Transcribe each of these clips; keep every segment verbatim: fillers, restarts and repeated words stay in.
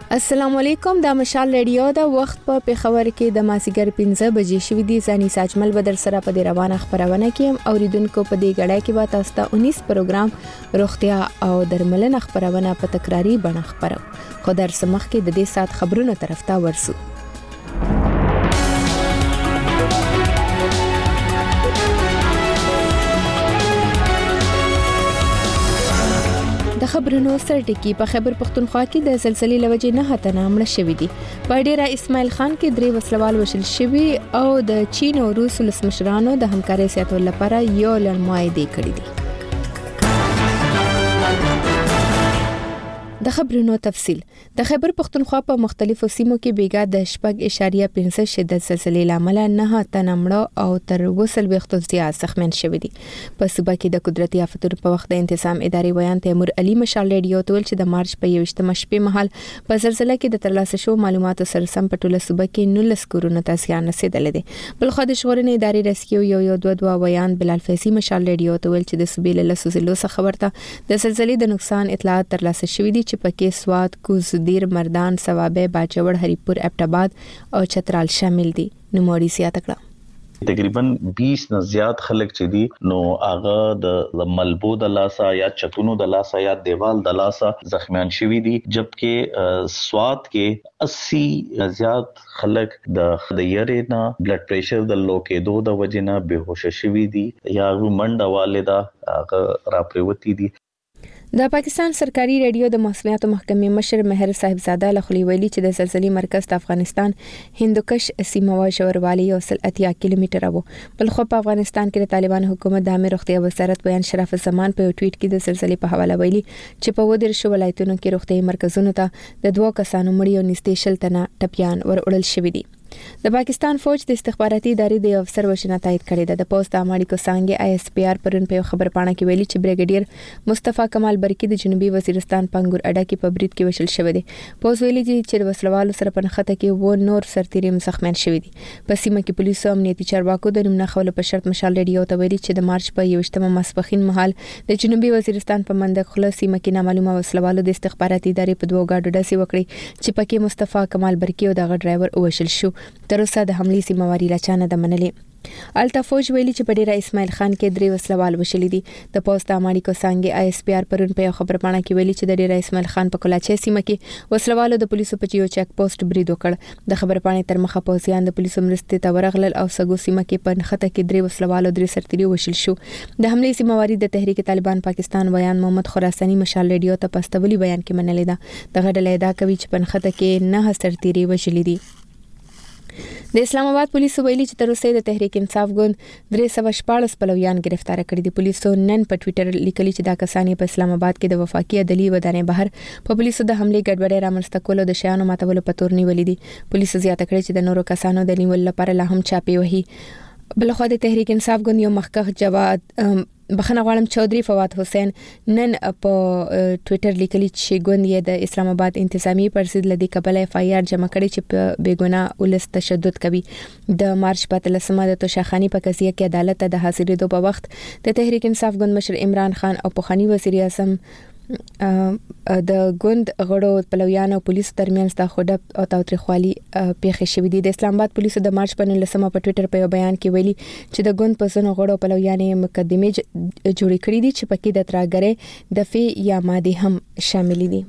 السلام علیکم، د مشال ریډیو د وخت په پیښور کې د مازیګر پنځه بجې شوې دي. ځاني ساجمل بدر سره په دې روانه خبرونه کې اوریدونکو په دې غړای کې به تاسو ته انیس پروګرام روغتیا او درملنه خبرونه په تکراری بڼه خبرو. خو در سمخ کې د دې سات خبرونو طرف ته ورسو. د خبرونو سرټکی په خیبر پختونخوا کې د زلزلې لوجې نه هتنه مړ شوې دي. په ډیره اسماعیل خان کې درې وسلوال وشل شوي او د چین او روس ولسمشرانو د همکارۍ ساتلو لپاره یو لړ معاهده کړې دي. د خبرونو تفصیل. د خیبر پختونخوا په مختلفو سیمو کې بیګا د شپږ اشاریه پنځه شدت زلزلې لامل نه تنه مړ او تر وسل وختو زیات زخمین شوي دي. په صوبه کې د قدرتي آفتونو په وخت د انتظام ادارې ویان تیمور علي مشال ریډیو ته ویل چې د مارچ په یوشتمه شپې مهال په زلزلې کې د ترلاسه شو معلوماتو سره سم په ټوله صوبه کې نولس کورونه ته زیان رسیدلی دی. بل خو د ژغورنې ادارې رسکیو یو یو دوه دوه ویان بلال فیضي مشال ریډیو ته ویل چې د صوبې له لسو ضلعو څخه ورته د زلزلې د نقصان اطلاعات ترلاسه شوي دي چې پکې سوات، کوزدیر، مردان، سوابه، باجوړ، هریپور، ابټاباد او چترال شامل دي. نوموړي زیاته کړه تقریبا بیس نه زیات خلک چې دي نو هغه د ملبو د لاسه یا چتونو د لاسه یا دیوال د لاسه زخمیان شوي دي، جبکې سوات کې اسی زیات خلک د خدایره نه بلډ پریشر د لو کېدو د وجې نه بهوش شوي دي یا منډه والده هغه راپریوتی دي. د پاکستان سرکاري ریډیو د موسمیاتو محکمې مشر مهر صاحبزاده لخوا ویلي چې د زلزلې مرکز د افغانستان هندوکش سیمه و ژوروالی یو سل اتیا کیلومتره وو. بل خو په افغانستان کې د طالبان حکومت د امیر روغتیا وزارت بیان شرف الزمان په ټویټ کې د زلزلې په حواله ویلي چې په ودر شو ولایتونو کې روغتي مرکزونو ته د دوه کسانو مړي او نږدې شل تنه ټپيان ور وړل شوي دي. د پاکستان فوج د استخباراتي ادارې د افسر وشنه تایید کړی ده. د پوسټ امریکا څنګه آی اس پی آر پرون په خبر پاڼه کې ویلي چې بریګیډیر مصطفی کمال برکی د جنوبي وزیرستان پنګور اډه کې په برید کې وشل شوی دی. پوز ویلي چې د وسلوالو سره په نخته کې و نور سرتیري مزخمن شوی دي. په سیمه کې پولیسو امنیتي چارواکو د نوم نخول په شرط مشال ریډیو ته ویلي چې د مارچ په یوشتمه ماسپخین مهال د جنوبي وزیرستان په منځ خله سیمه کې نامعلومه وسلوالو د استخباراتي ادارې په دوه گاډو ډسي وکړي چې پکې مصطفی کمال برکی او دغه ډرایور وشل شو. تر اوسه د حملې سیمواري لچانه د منلې. التا فوج ویلي چې په ډیره اسماعیل خان کې درې وسلوال وشلې دي. د پوسټ امریکا څنګه آی اس پی آر پرون په خبر پاڼه کې ویلي چې د ډیره اسماعیل خان په کلاچې سیمه کې وسلوالو د پولیسو په یو چک پوسټ برید وکړ. د خبر پاڼې تر مخه پوزیان د پولیسو مرستې ته ورغلل او سګو سیمه کې په نخته کې درې وسلوالو درې سرتیري وشل شو. د حملې سیمواري د تحریک طالبان پاکستان ویان محمد خراساني مشال ریډیو ته پستولي بیان کې منلې ده. دغه ډله دا کوي چې په نخته کې نه سرتیري وشلې دي. د اسلام آباد پولیسو ویلي چې تر اوسه د تحریک انصاف ګوند درې سوه شپاړس پلویان گرفتار کړي دي. پولیسو نن په ټوئیټر لیکلي چې دا کسان په اسلام آباد کې د وفاقي عدالي ودانې بهر په پولیسو د حملې ګډوډي رامنځته کولو د شیانو ماتولو په تور نیولې دي. پولیسو زیاته کړې چې د نورو کسانو د نیول لپاره لا هم چاپی وهي. بلخو د تحریک انصاف ګوند یو مخکښ جواد بخنه غواړم چودري فواد حسین نن په ټوئیټر لیکلي چې ګوند یې د اسلام آباد انتظامی پرسید لدی قبل اف آی آر جمع کړي چې په بیګونه ولس تشدد کوي. د مارچ په اتلسمه د توشاخانی په قضیه کې عدالت ته د حاضرېدو په وخت د تحریک انصاف ګوند مشر عمران خان او پخوانی وزیر اعظم د ګوند غړو پلویان او پولیسو ترمنځ د خډپ او تاوتریخوالي پیښې شوې دي. د اسلام آباد پولیسو د مارچ په نولسمه په ټوئیټر په بیان کې ویلي چې د ګوند په ځینو غړو پلویان مقدمه جوړې کړې دي چې پکې د ترهګرۍ دفعې یا ماده هم شامل دي.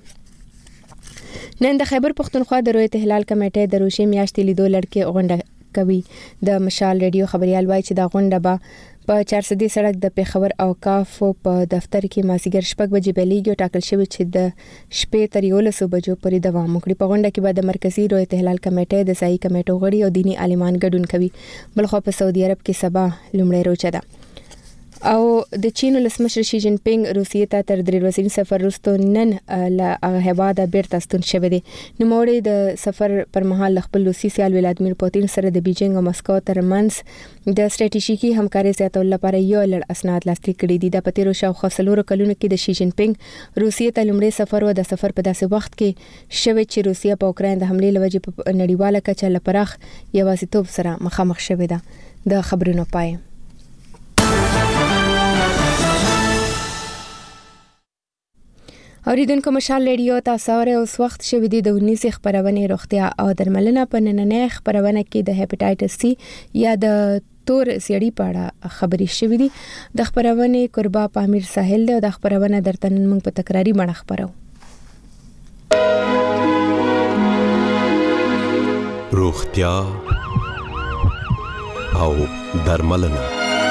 نن د خیبر پختونخوا د رویت هلال کمیټې د روشي میاشتې لیدو لړکې غونډه کوي. د مشال ریډیو خبريال وایي چې دا غونډه به په چار سدي سړک د پیښور او کافو په دفتر کې مازیګر شپږ بجې بلیږي ټاکل شوی چې د شپې تر یولسو بجو پورې دوام وکړي. په غونډه کې به د مرکزی رویت هلال کمیټې د ځایي کمیټو غړي او دینی عالمان ګډون کوي. بلخو په سعودي عرب کې سبا لومړی روزه ده او د چین ولسمشر شي جین پینګ روسیې ته تر درې ورځې سفر وروسته نن له هغه هیواده بیرته ستون شوی دی. نوموړی د سفر پر مهال خپل روسي سیال ولادیمیر پوتین سره د بیجینګ او مسکو ترمنځ د ستراتیژیکي همکارۍ زیاتولو لپاره یو لړ اسناد لاسلیک کړي دي. د پتیرو شاوخوا څلورو کلونو کې د شي جین پینګ روسیې ته لومړی سفر و. د سفر په داسې وخت کې شوی چې روسیه په اوکراین د حملې لوجې په نړیواله کچه لپاره یوازیتوب سره مخامخ شوې ده. د خبرونو پای. اوریدونکو مشال ریډیو تاسو اوره اوس وخت شوه د دونیس خبرونه روغتیا او درملنه په نننې خبرونه کې د هپاتایټس سی یا د تور سیړی په اړه خبرې شوې دي. د خبرونه قربا پامیر ساحل د خبرونه درته موږ په تکراری بڼه خبرو. روغتیا او درملنه.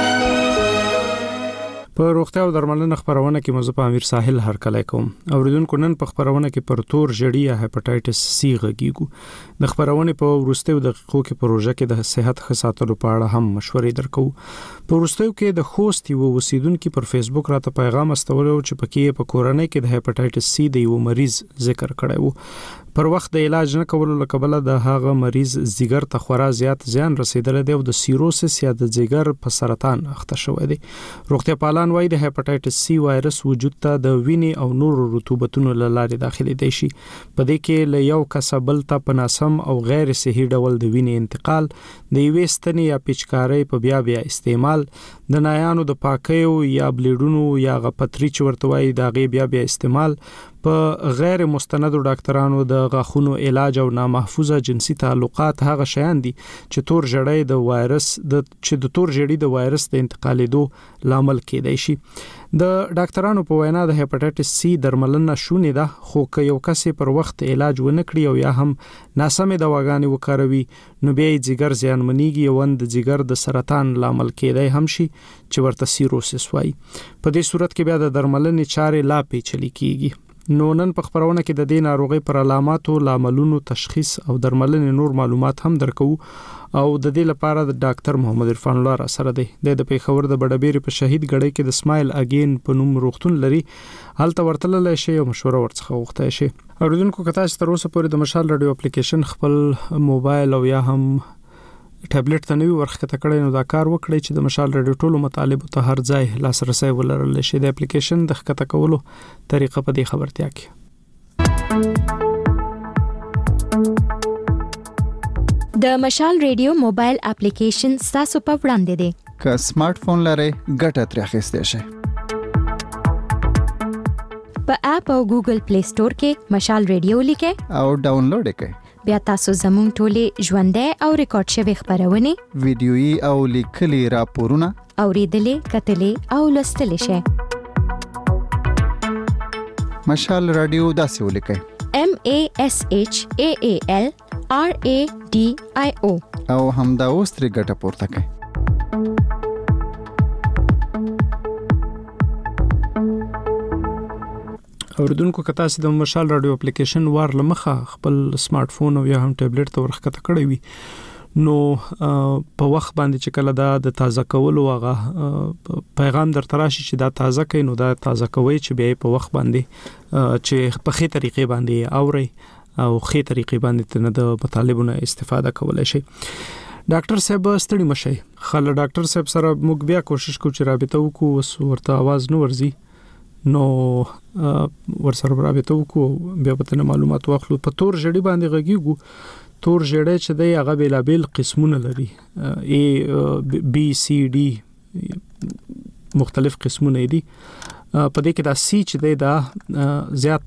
په روغتیا او درملنه خبرونه کې موضوع په امیر ساحل هر کله کوم. اوریدونکو نن په خبرونه کې پر تور جړی یا هپاتایټس سی غږیږو. د خبرونه په ورستیو دقیقو کې پروژه کې د صحت خدماتو په اړه هم مشورې درکو. په ورستیو کې د خوست یو اوسیدونکو پر فیسبوک راته پیغام استولو چې پکې په کورنۍ کې د هپاتایټس سی د یو مریض ذکر کړی وو. پر وخت د علاج نه کولو لکبله د هغه مریض زیګر ته خورا زیات زیان رسیدل دی او د سیروسس یا د زیګر په سرطان اخته شوی دی. روغتیا پالان وايي د هپاتایټس سی وایرس وجود ته د وینې او نور رطوبتونو لاره داخلي دی شي. په دې کې له یو کس بل ته په ناسم او غیر صحیح ډول د وینې انتقال، د یوې ستنې یا پیچکارۍ په بیا بیا استعمال، د نایانو د پاکیو یا بلیډونو یا غپتری چې ورته وایي د غي بیا بیا استعمال، په غیر مستندو ډاکټرانو د غاښونو علاج او نامحفوظه جنسي تعلقات هغه شیان دي چې تور جړی د وایرس د چې د تور جړی د وایرس د انتقالېدو لامل کېدای شي. د ډاکټرانو په وینا د هپاتایټس سی درملنه شونې ده، خو که یو کس پر وخت علاج ونه کړي او یا هم ناسمه دواګانې وکاروي نو بیا یې ځیګر زیانمنېږي او د ځیګر د سرطان لامل کېدای هم شي چې ورته سیروسس وایي. په دې صورت کې بیا د درملنې چارې لا پیچلې کیږي. نو نن په خبرونه کې د دې ناروغي پر علاماتو، لاملونو، تشخیص او درملنې نور معلومات هم درکو او د دې لپاره د ډاکټر محمد عرفان الله را سره دی. د پیښور د بډبېری په شهید غړې کې د سمایل اگین په نوم روغتون لري. هلته ورتلل شي او مشوره ورڅخه غوښته شي. اوریدونکو کته چې تر اوسه پورې د مشال رادیو اپلیکیشن خپل موبایل او یا هم ټابلیټ ته نوی ورخته کړی نو دا کار وکړي چې د مشال رادیو ټولو مطالب ته هر ځای لاسرسي ولرل شي. د اپلیکیشن د ښکته کولو طریقه په دې خبرتیا کې د مشال رادیو موبایل اپلیکیشن تاسو په وړاندې دی. که سمارټ فون لرئ ګټه ترې اخیستئ شئ. په اپ او ګوګل پلی سٹور کې مشال رادیو لیکئ او ډاونلوډ کړئ. بیا تاسو زموږ ټولې ژوندۍ او ریکارډ شوی خبرونه، ویډیويي او لیکلي راپورونه اوریدلې، کتلې او لوستلې شئ. مشال رادیو داسې ولیکئ: M A S H A A L R A D I O او همدا اوس ترې ګټه پورته کړئ. اوریدونکو که تاسو د مشال رادیو اپلیکیشن وار لمخه خپل سمارټ فون او یا هم ټابلیټ ته ورخته کړی وي نو په وخت باندې چې کله دا د تازه کولو هغه پیغام درته راشي چې دا تازه کین نو دا تازه کوي چې به په وخت باندې چې په خې طریقې باندې اوري او خې طریقې باندې تنه د مطالبونو استفاده کولای شي. ډاکټر صاحب ستړي مشي خل ډاکټر صاحب سره موږ بیا کوشش کوو چې رابطه وکړو ورته आवाज نو ورزي نو ورسره رابطه وکړو بیا په تنه معلومات واخلو. په تور جړی باندې غږیږو. تور جړی چې دی هغه بیلابل قسمونه لري، A B C D مختلف قسمونه دي. په دې کې دا C چې دی دا زیات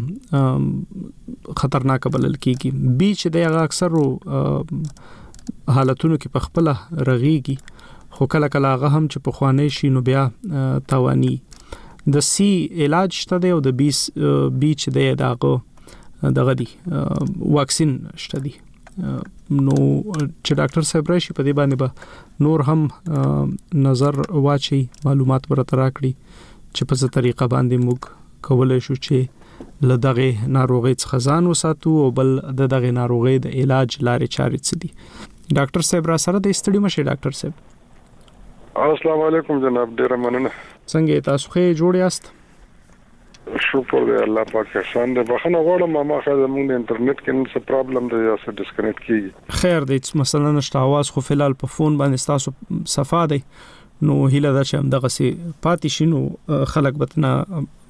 خطرناک بلل کیږي. B چې دی هغه اکثر حالتونو کې په خپل رغيږي خو کله کله هغه هم چې په خوانې شي نو بیا توانی. د سی علاج شته دی او د بی بی چې دی داغه دغه دی واکسین شته دی. نو چې ډاکټر صاحب راشي په دې باندې به نور هم نظر واچي، معلومات ورته راکړي چې په څه طریقه باندې موږ کولای شو چې لدغه ناروغي څخه ځان وساتو او بل د دغه ناروغي د علاج لارې چارې څه دي. ډاکټر صاحب را سره د استړي مشه. ډاکټر صاحب السلام علیکم جناب، ډیر مننه. څنګه تاسو ښه جوړ یاست؟ شکر دی الله پاک احسان دی. بخنه غواړم ما خاله موږ انټرنیټ کې څه پرابلم دی یا څه ډسکنیکټ کیږي. خیر دی مثلا نشته आवाज خو فلال په فون باندې تاسو صفه دی نو هیله دا چې هم دغه سي پاتې شینو خلک بتنه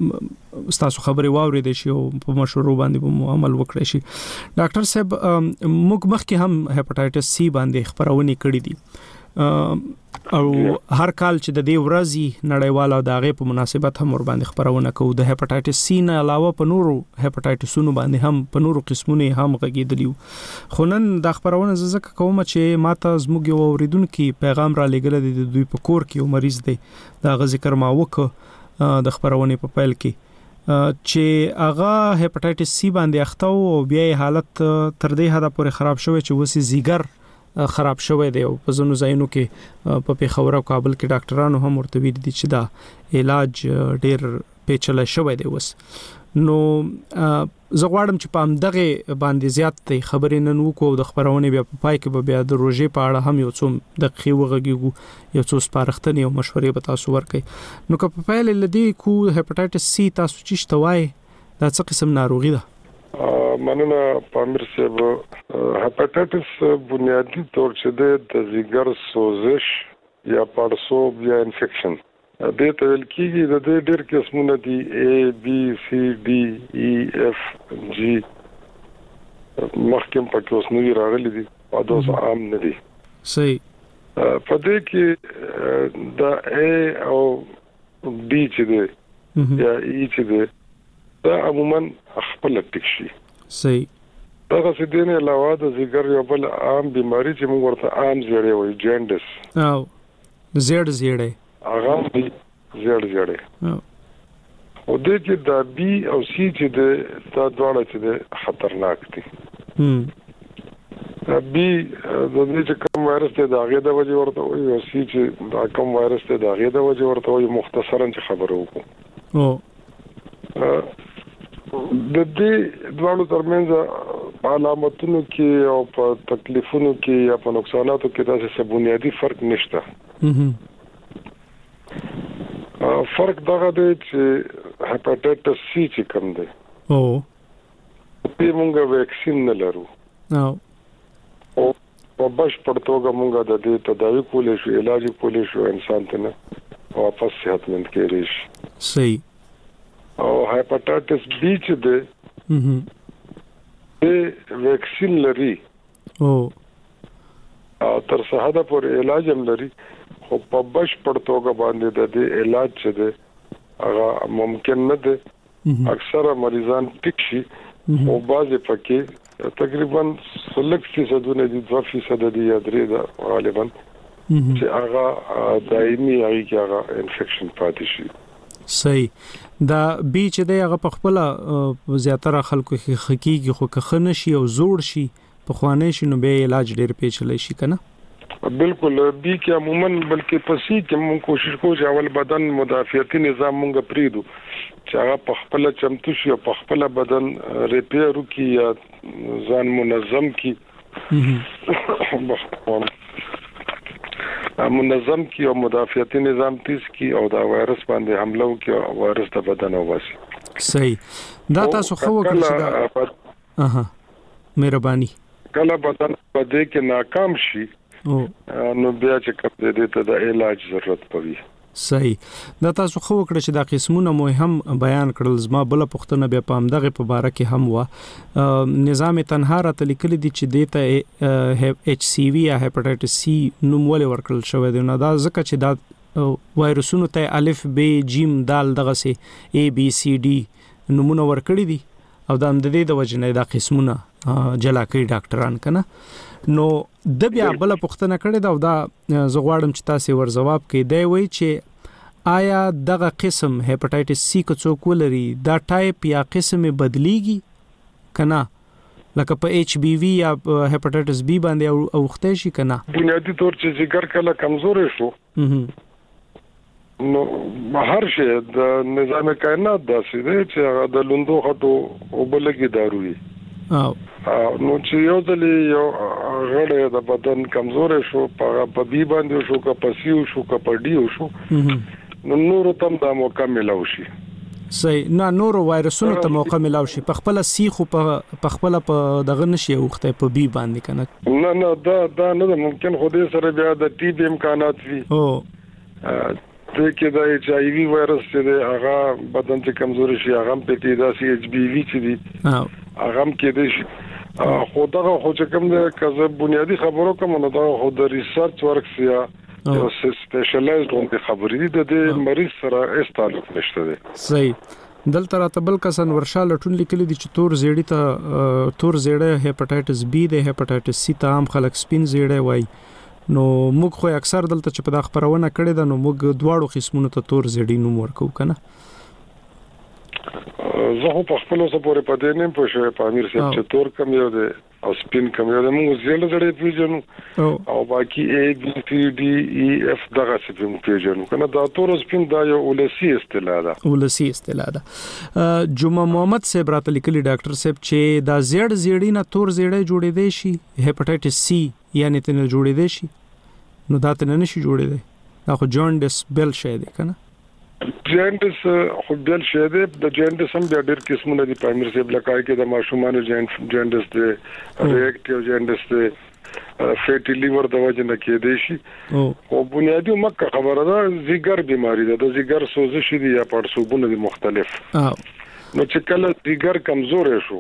ستاسو خبرې واورېدې شي او په مشورو باندې به عمل وکړي شي. ډاکټر صاحب موږ مخکې هم هپاټایټس سی باندې خبرونه کړې دي او هر کال چې د دې ورځې نړیواله د هغه په مناسبت هم ور باندې خبرونه کوو. د هپاټایټس سی نه علاوه په نورو هپاټایټسونو باندې هم په نورو قسمونو هم غږیدلیو. خو نن د خبرونه زکه کوم چې ماته زموږ یو اوریدونکو پیغام را لګل د دوی په کور کې یو مریض دی. دا غ ذکر ما وکړ د خبرونه په پیل کې چې هغه هپاټایټس سی باندې اخته او بیا حالت تر دې حد پورې خراب شوی چې وسی زیګر خراب شوی دی او په ځینو ځایونو کې په پیښور او کابل کې ډاکټرانو هم ورته ویلي دي چې دا علاج ډېر پیچلې شوی دی. وس نو زه غواړم چې په همدغه باندې زیات خبرې نن وکړو د خبرونه بیا په پای کې به بیا د روژې په اړه هم یو څو دقیقې وغږیږو یو څو سپارښتنې او مشورې به تاسو ورکړئ. نو که په پیل لدی کو هپاټایټس سی تاسو چې شتوای دا څه قسم ناروغي ده؟ مننه پامیر صاحب. هپاټایټس بنیادی طور چې د ځیګر سوزش یا پړسوب یا انفیکشن د ته ویل کېږي. د دې ډېر قسمونه دي A B C D E F G مخکې په اوس نوی راغلي دي او دا اوس عام نه دي. صحیح. په دې کې د A او D چې دی یا E چې دی دا عموما خپل ټیک شي. صحیح. دا څه دي نه علاوه د ځیګر یو بل عام بیماری چې موږ ورته عام زیړې وایي جاندس او زیړ زیړې هغه دی زیړ زیړې او د دې د بي او سي چې د دا ډول چې د خطرناک دي. هم د بي د دې چې کوم وایرس ته د هغه د وجه ورته وایي او سي چې دا کوم وایرس ته د هغه د وجه ورته وایي. مختصرا چې خبرو وکړو او د دې ډول ترمنځ علامتونو کې او په تکلیفونو کې یا په نقصاناتو کې داسې څه بنیادی فرق نشته. فرق دغه دی چې هپاټایټس سی چې کوم دی او په موږ ویکسین نه لرو او په بشپړ توګه موږ د دې تداوی کولای شو علاج کولای شو انسان ته نه واپس صحتمند کېږي. صحیح. او هپاټایټس بی چې دی د ویکسین لري او تر څه حد پورې علاج هم لري خو په بشپړ توګه باندې د دې علاج چې دی هغه ممکن نه دی. اکثره مریضان ټیک شي او بعضې پکې تقریبا سلک فیصدونه دي دوه فیصد دي یا درې ده غالبا چې هغه دایمي هغه کې هغه انفیکشن پاتې شي. صحیح. دا بي چې دی هغه په خپل زیاتره خلکو کې حقيقي خو که خنه شي او زوړ شي په خوانه شي نو به علاج ډېر پیچلې شي کنه. بالکل. بي کې عموما بلکې پسې کې موږ کوشش کوو چې اول بدن مدافعتي نظام موږ پریدو چې هغه په خپل چمتو شي او په خپل بدن ریپیر وکړي یا ځان منظم کړي منظم کی او مدافعتي نظام تیز کی او دا وایرس باندې حمله وکي او وایرس د بدن وباسي. صحیح. دا تاسو خو وکړئ چې دا اها مهرباني کله بدن په دې کې ناکام شي او نو بیا چې کوم دې ته د علاج ضرورت پوي. صحیح. دا تاسو خو وکړئ چې دا قسمونه مهم بیان کړل. زما بل پښتنه بیا په همدغه په باره کې هم وا نظام تنها را تلیکل دي چې دیته ایچ سی وی یا هپاټایټس سی نوم ولې ورکړل شوی دی. نو دا ځکه چې دا وایرسونو ته الف ب جیم دال دغه سي ا بي سي ډي نمونه ورکړي دي او دا د دې د وجنه دا قسمونه جلا کوي ډاکټران کنه. نو د بیا بل پښتنه کړي دا دا زغواړم چې تاسو ور جواب کړئ. دی وایي چې آیا دغه قسم هپاټایټس سی کو څوک ولري دا ټایپ یا قسم بدلیږي کنه لکه په ایچ بی وی یا هپاټایټس بی باندې او وخته شي کنه. بنیادی طور چې ذکر کله کمزور شو نو هر شی د نظام کائنات داسې دی چې د لوندو خټو او بلګي داروي او نو چې یو ځل یو غړی د بدن کمزور شو په بی باندې شو که په سی شو که په ډی شو نو نور تم دا موقع ملاوي شي. صحیح. نه نور وایرسونو ته موقع ملاوي شي په خپل سی خو په خپل په دغه نشي وخته په بی باندې کنه. نه نه دا دا نه ممکن خو دې سره بیا د ټي بي امکانات وي او د کې د ایچ آی وی وایرس چې د هغه بدن ته کمزوري شي هغه په کې د سی ایچ بی وی چې دی هغه کې د شي خو دا خو چې کوم د کزه بنیادی خبرو کوم نو دا خو د ریسرچ ورکس یا یو سپیشلایزډ اون د خبرې د د مریض سره اس تعلق نشته دی. صحیح. دلته راته بل کسان ورشا لټون لیکلي دي چې تور زیړی ته تور زیړی هپاتایټس بی د هپاتایټس سی ته عام خلک سپین زیړی وای نو موږ خو اکثر دلته چې په دا خبرونه کړې ده نو موږ دواړو قسمونو ته تور زیړی نوم ورکو کنه. زه خو په خپل اوسه پورې پدې نه پوښه په امیر صاحب چې تور کم یو دی او سپین کم یو دی موږ زیړ زړې پیژنو او باقي ا بي سي ډي ای اف دغه سپین پیژنو کنه دا تور سپین دا یو ولسی اصطلاح ده ولسی اصطلاح ده. جمعه محمد صاحب راته لیکلي ډاکټر صاحب چې دا زیړ زیړی نه تور زیړی جوړې دی شي هپاتایټس سی یعنی تنه جوړې دی شي نو دا تنه نشي جوړې دی دا خو جانډس بل شي دی کنه. جانډس خو بل شي دی د جانډس هم ډېر قسمونه دي په امیر صاحب لکه کې د ماشومان جانډس دی ریاکټیو جانډس دی فیټي لیور د وجه نه کې دی شي او بنیادی مکه خبره ده زیګر بیماری ده د زیګر سوزش دي یا پړسوبونه دي مختلف نو چې کله زیګر کمزور شو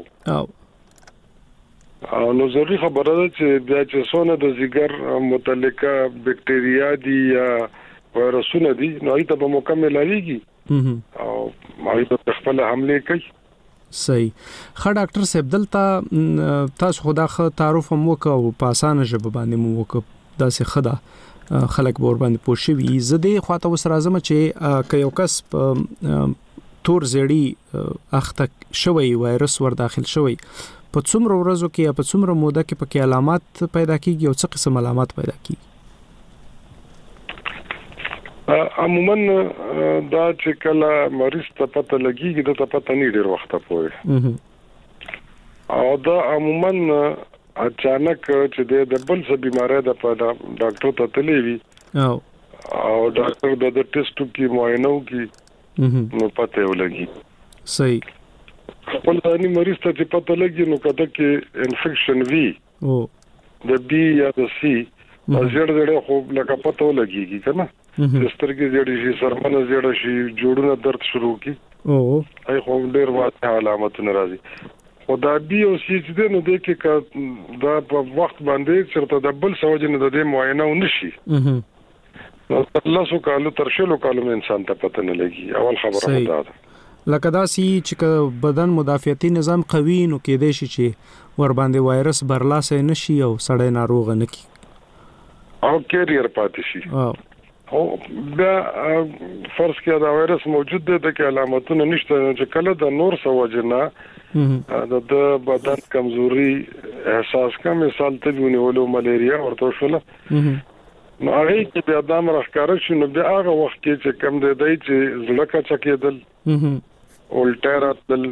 او نو ضروري خبره ده چې بیا چې څونه د زیګر متعلقه بکټریا دي یا وایرسونه دي نو ایته په مکمل لګي او ماوی په خپل حمله کوي. صحیح. خا ډاکټر صاحب دلته تاسو خدا خ تعارف مو کو په اسانه ژبه باندې مو وک دا سه خدا خلک بور باندې پوښوي زده خواته وسره اعظم چې ک یو کس تور زیړی اخته شوی وایرس ور داخل شوی په څومره ورځو کې په څومره موده کې پکې علامات پیدا کیږي او څه قسم علامات پیدا کیږي؟ عموما دا چې کله مریض ته پته لګیږي د ته پته نه ډیر وخت پوي او دا عموما اچانک چې د بل څه بیماری د په ډاکټر ته تللی وي او او ډاکټر د ټیسټو کې معاینه کوي نو پته ولګي. صحیح. خپل ځاني مریض ته چې پته لګي نو کده کې انفیکشن وي او د بی یا د سی زړه زړه خو لکه پته ولګيږي کنه سترګې زړې شي سرمنه زړه شي جوړونه درد شروع کی او هي خو ډېر واضح علامتونه راځي خو دا بي او سي چې نو د کې دا په وخت باندې چرته د بل سوجنه د دې معاینه ونشي نو الله سو کالو تر شلو کالو انسان ته پته نه لګي اول خبره ده لکه دا سی چې بدن مدافعتي نظام قوي نو کې دی شي چې ور باندې وایرس برلاسه نشي او سړی ناروغ نه کی او کیریئر پاتې شي او دا فرض کې دا وایرس موجود دی د علامتونو نشته چې کله د نور سوجنه د بدن کمزوري احساس کا مثال ته ونیولو ملیریا ورته شول نو هغه چې بیا د امر ښکار شي نو بیا هغه وخت کې چې کم دی دی چې زړه کا چکیدل اولټراتل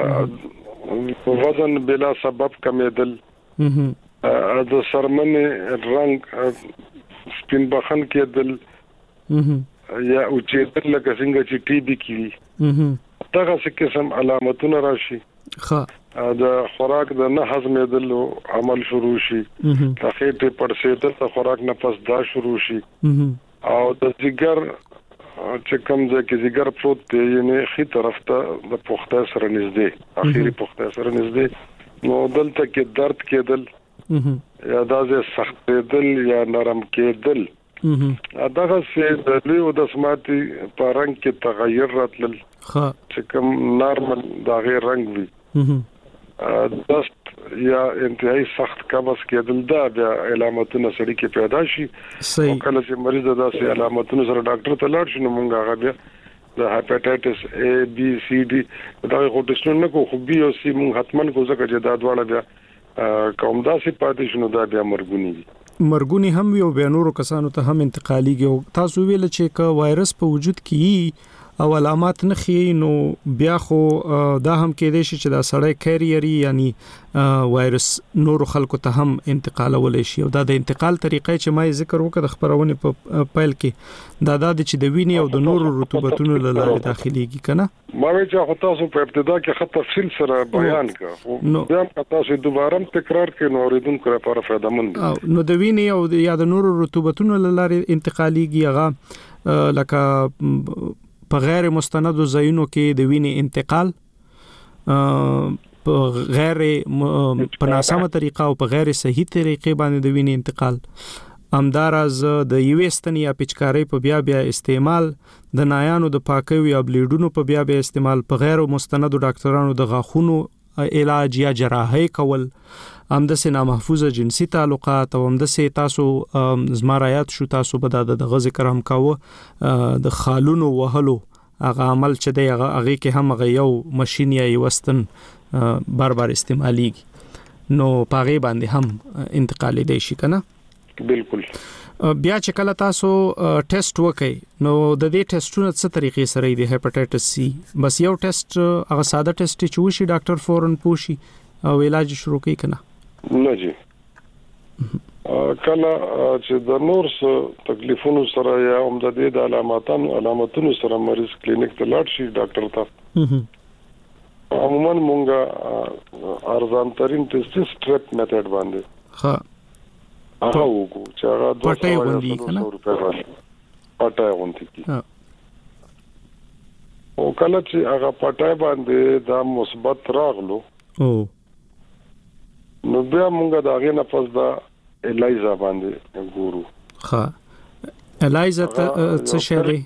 وزن بلا سبب کمیدل د سرمنه رنگ سپین بخن کېدل یا او چې لکه څنګه چې ټي بي کیږي دغه څه قسم علامتونه راشي ښه د خوراک د نه هضمېدل عمل شروع شي د خېټې پړسېدل د خوراک نه پس دا شروع شي او د ځګر چې کوم ځای کې ځګر پروت دی یعنی خي طرف ته د پخته سره نږدې اخیری پخته سره نږدې نو دلته کې درد کېدل یا دا زه سخت کېدل یا نرم کېدل دغه څه د لیو د سماعتي په رنگ کې تغیر راتل ها چې کوم نارمل دا غیر رنگ وي دست یا انتهایی سخت قبض کېدل دا د علامتونو سره کې پیدا شي او کله چې مریض د داسې علامتونو سره ډاکټر ته لاړ شي نو موږ هغه بیا د هپاتایټس ا بي سي ډي دا خو ټیسټونه نه کو خو بي او سي موږ حتمن کو ځکه چې دا دواړه بیا کوم داسې پاتې شنو دا بیا مرګونی دي مرګونی هم یو بیا نورو کسانو ته هم انتقالي کیږي تاسو ویل چې ک وایرس په وجود کې او علامات نه خي نو بیا خو دا هم کېدای شي چې دا سړی کیریري یعنی وایرس نور خلکو ته هم انتقالول شي او دا د انتقال طریقې چې ما ذکر وکړ د خبرونه په پیل کې دا د چې د وینې او د نور رطوبتونو له لارې داخليږي کنه ما وی چې تاسو په ابتدا کې خط تفصیل سره بیان کړ نو بیا تاسو دوباره تکرار کړئ نو اوریدونکو لپاره فائدہ مند نو د وینې او یا د نور رطوبتونو له لارې انتقاليږي هغه لکه په غیر مستندو ځایونو کې د وینې انتقال په غیر په ناسمه طریقه او په غیر صحیح طریقې باندې د وینې انتقال امدارز د یوستن یا پچکاري په بیا بیا استعمال د نایانو د پاکوي او بلیډونو په بیا بیا استعمال په غیر مستندو ډاکټرانو د غاخونو علاج یا جراحي کول امدسه نامحفوظه جنسي تعلقات او امدسه تاسو زمارایات شو تاسو به د غزه کرام کاوه د خالونو وهلو هغه عمل چې دی هغه هغه کې هم هغه یو ماشين یا یوستن بار بار استعماليږي نو پاغي باندې هم انتقال دی شي کنه بالکل بیا چې کله تاسو ټیسټ وکړئ نو د دې ټیسټونو څه طریقې سره دی هپاتایټس سی بس یو ټیسټ هغه ساده ټیسټ چې وشي ډاکټر فورن پوشي او علاج شروع کوي کنه نه جی کله چې د نور څه تکلیفونو سره یا هم د دې د علاماتونو علاماتونو سره مریض کلینیک ته لاړ شي ډاکټر ته عموما مونږه ارزان ترين ټیسټ سټریپ میتھډ باندې ها هغه وګو چې هغه د پټای غوندي کنه پټای غوندي کی او کله چې هغه پټای باندې دا مثبت راغلو او نو بیا مونږه دا غي نه پس دا الایزا باندې ګورو ها الایزا څه شی دی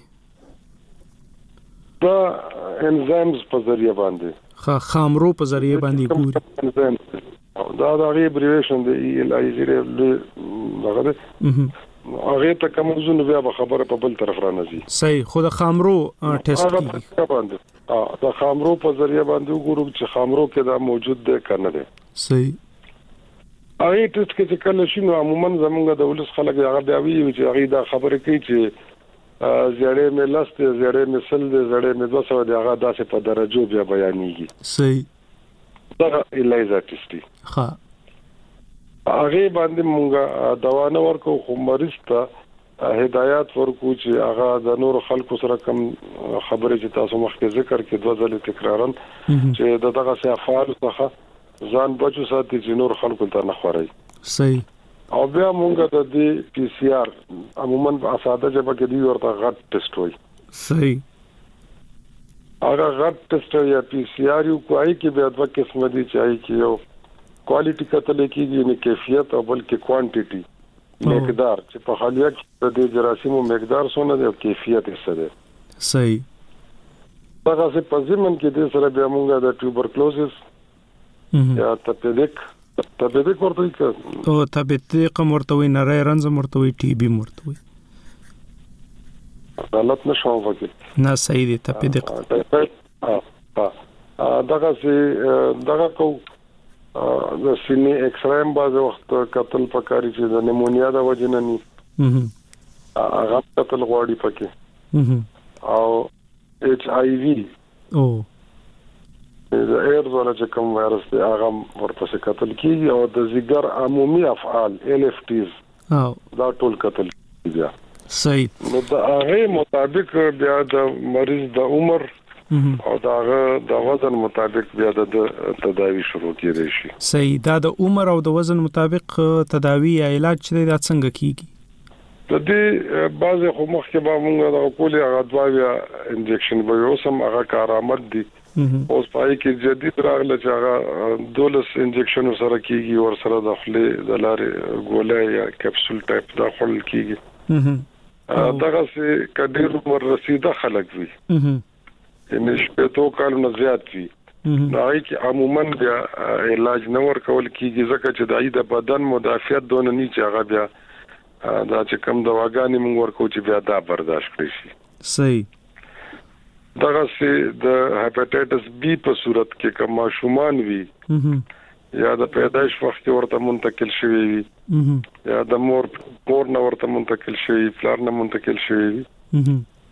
دا انزایمز په ذریعہ باندې ها خامرو په ذریعہ باندې ګورو دا دا غي ابریویشن دی الایزا دغه هغه ته کوم زونه بیا خبره په بل طرف را نزي صحیح خود خامرو ټیسټ کیږي اه دا خامرو په ذریعہ باندې وګورو چې خامرو کې دا موجود دی کنه دی صحیح هغه ټیسټ کې چې کله شي نو عموما زمونږ د ولس خلک هغه بیا وی چې هغه دا خبره کوي چې زړې مې لاست زړې مې سل زړې مې دوه سو دی هغه داسې په درجو بیا بیانېږي صحیح دا الایزا ټیسټ ها هغه باندې مونږه دوا نه ورکو خو مریض ته هدایت ورکو چې هغه د نور خلکو سره کوم خبره چې تاسو مخکې ذکر کې دوه ځله تکرارن چې دغه څه افعال څخه ځان بچو ساتي چې نور خلکو ته نه خوري صحیح او بیا مونږه د دې پی سی آر عموما په ساده ژبه کې دی ورته غټ ټیسټ وایي صحیح هغه غټ ټیسټ یا پی سی آر یو کوي کې بیا د قسم دي چې کې یو کوالټي کتل کېږي نه کیفیت او بلکې کوانټیټي مقدار چې په حالیه کې د جراثیمو مقدار څونه دی او کیفیت یې څه دی صحیح هغه څه په ځمن کې د سره بیا مونږه د ټیوبرکلوزس یا تپیدیک تپیدیک ورته کې او تپیدیک مرتوي نری رنز مرتوي ټي بي مرتوي غلط نشو وکړي نه صحیح دی تپیدیک ها ها دغه سي دغه کو د سینې ایکس رایم باز وخت قتل پکاري چې د نیمونیا د وجنه ني هغه قتل غواړي پکې او ایچ آی وی او د ایر زونه چې کوم وایرس دی هغه ورپسې قتل کیږي او د زیګر عمومي افعال ال اف ټیز او دا ټول قتل کیږي صحیح نو د هغه مطابق بیا د مریض د عمر او داغه د وزن مطابق بیا د تداوی شروع کیږي شي صحیح دا د عمر او د وزن مطابق تداوی یا علاج چې دا څنګه کیږي د دې بعض خو مخکې به موږ د کولی هغه دوايا انجکشن به اوسم هغه کارآمد دي اوس پای کې جدید راغله چې هغه دولس انجکشن سره کیږي او سره د خپل د لارې ګولې یا کپسول ټایپ دا خپل کیږي دغه څه کډیر عمر رسیده خلک وي ان شپه تو کال نه زیات وي دای کی عموما بیا علاج نه ورکول کیږي ځکه چې دای د بدن مدافعت دونه نه چې هغه بیا دا چې کم دواګانې موږ ورکو چې بیا دا برداشت کړی شي صحیح دغه سي د هپاتایټس بی په صورت کې کوم شومان وي یا د پیدایش وخت ورته منتقل شوی وي یا د مور مور نه ورته منتقل شوی پلار نه منتقل شوی وي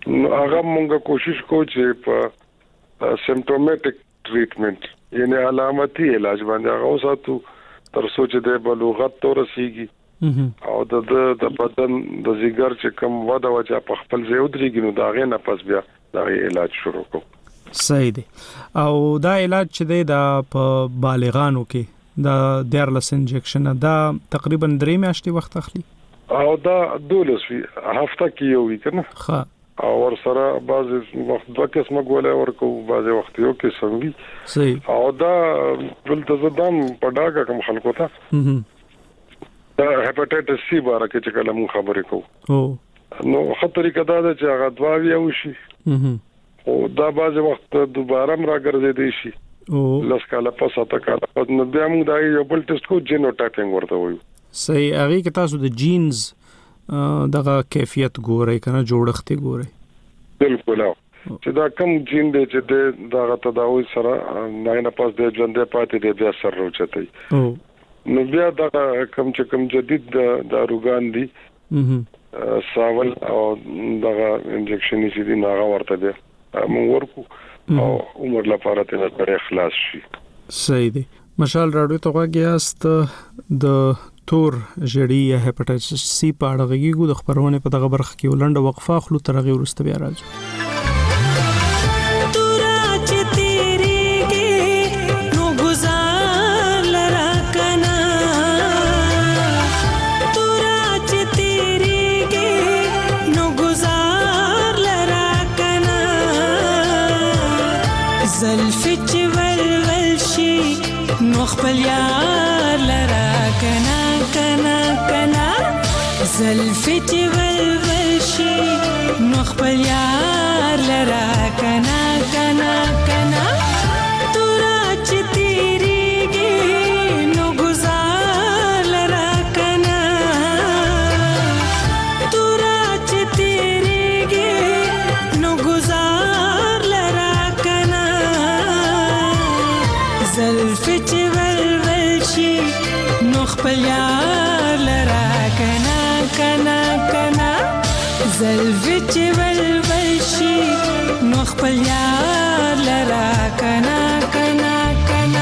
نو هغه مونږه کوشش کوو چې په سیمپټومټک ټریټمنټ یعنی علامتي علاج باندې هغه وساتو تر څو چې د بلوغت تور رسیږي او د د بدن د زیګر چې کوم وده وجه په خپل ځای ودرېږي نو دا غي نه پس بیا دا علاج شروع کو. صحیح دی. او دا علاج چې دی دا په بالغانو کې دا دیارلس انجکشن دا تقریبا درې میاشتې وخت اخلي او دا دولس وی هفته کې یو وی کنه ها او ور سره بعض وخت دوه قسمه ګولې ورکو بعض وخت یو قسم وی. صحیح. او دا بل تزدم په ډاګه کوم خلکو ته دا هپاتایټس سی باره کې چې کله مون خبرې کوو او نو خطرې کدا ده چې هغه دوا وی او شي او دا بعض وخت دوباره راګرځي دي شي او لس کاله پس اته کاله پس نو بیا موږ دا یو بل ټیسټ کو جینوټایپینګ ورته وایو. صحیح. هغه کې تاسو د جینز دغه کیفیت ګورئ کنه جوړښت ګورئ. بالکل چې دا کوم جین دی چې دا تداوی سره نه نه پاس دی ژوندې پاتې دی بیا سر روچتای او نو بیا دا کوم چې کوم جدید د داروګان دي ساول او دا انجکشن چې دي ناغه ورته دی موږ ورکو او عمر لپاره ته پر اخلاص شي. صحیح دی. مشال راډیو ته غواګیاست د تور جړی یا هپاتایټس سی په اړه غږیږو د خبرونه په دغه برخه کې ولنډه وقفه خلو ترغه ورسته بیا راځو. زلفت ولول شي نو خپل یار لرا کنا کنا کنا زلفت ولول شي نو خپل یار لرا کنا کنا کنا تورا چې تیریږي نو گزار لرا کنا تورا چې تیریږي نو گزار لرا کنا زلفت ولول شي نو خپل یار لرا کنا کنا کنا زلفت ولول شي نو خپل یار لرا کنا کنا کنا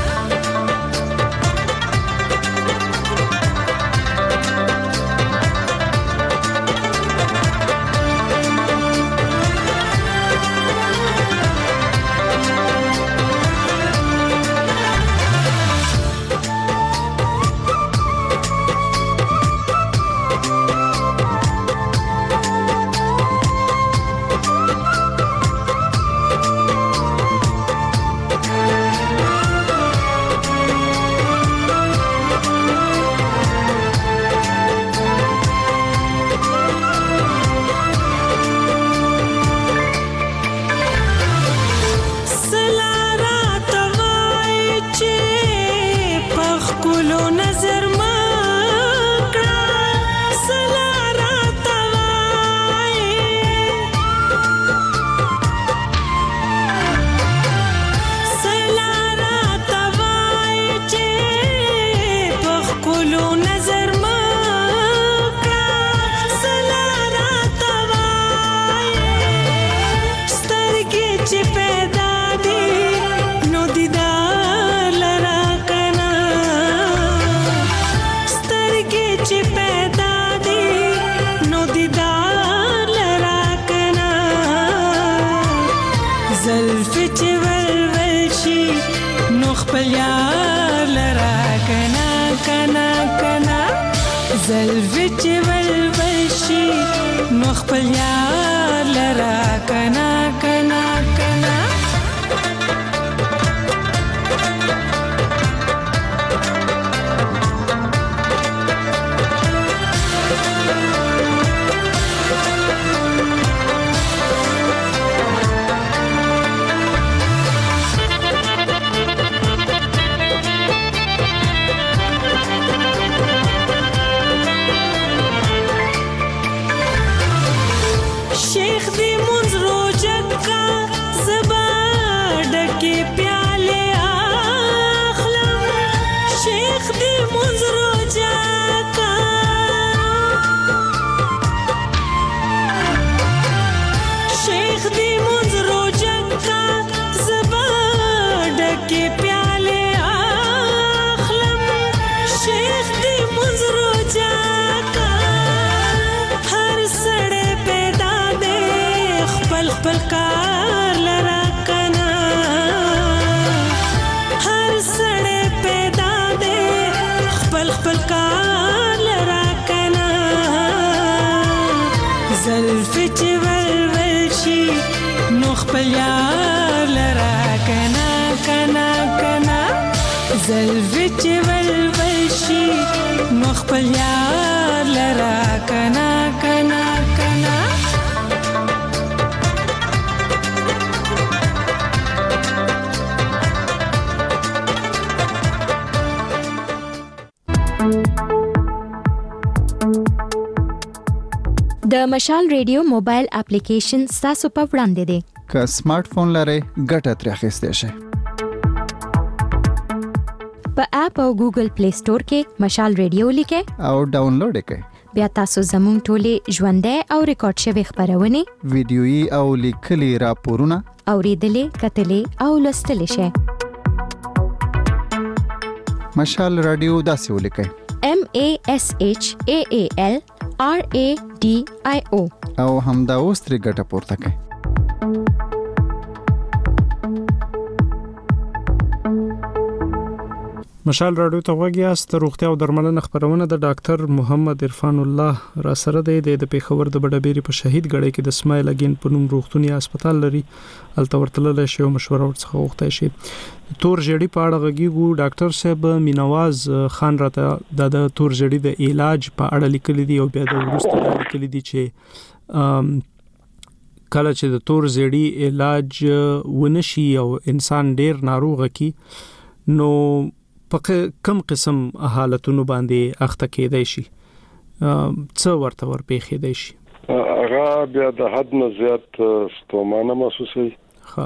زلفت ولول شي نو خپل یار لرا کنا کنا کنا چې ول ول شي نو خپل یار لرا کنا کنا کنا زلفې چې ول ول شي نو خپل یار لرا کنا کنا کنا د مشال ریډیو موبایل اپلیکیشن تاسو په وړاندې دی که سمارټ فون لرئ ګټه ترې اخیستی شئ په اپ او ګوګل پلی سٹور کې مشال ریډیو لیکئ او ډاونلوډ کړئ بیا تاسو زموږ ټولې ژوندۍ او ریکارډ شوی خبرونه ویډیويي او لیکلي راپورونه اوریدلې کتلې او لوستلې شئ مشال رادیو داسې ولیکئ M A S H A A L R A D I O او همدا اوس ترې ګټه پورته کړئ مشال رادیو ته وګیاست روغتیا او درملنه خبرونه د ډاکټر محمد عرفان الله را سره دی د پیښور د بډبيري په شهید غړي کې د اسماعیل اگین په نوم روغتونی هسپتال لري الته ورتلل شي او مشوره ورڅخه وغوښتای شي تور جړی په اړه غږیږو ډاکټر صاحب مینواز خان راته د تور جړی د علاج په اړه لیکل دي او بیا د ورسته لیکل دي چې کله چې د تور جړی علاج ونشي او انسان ډیر ناروغ کی نو په کم قسم حالتونو باندې اخته کېدای شي څه ورته ورپېښې دی شي هغه بیا د حد نه زیات ستومانه محسوسوي ها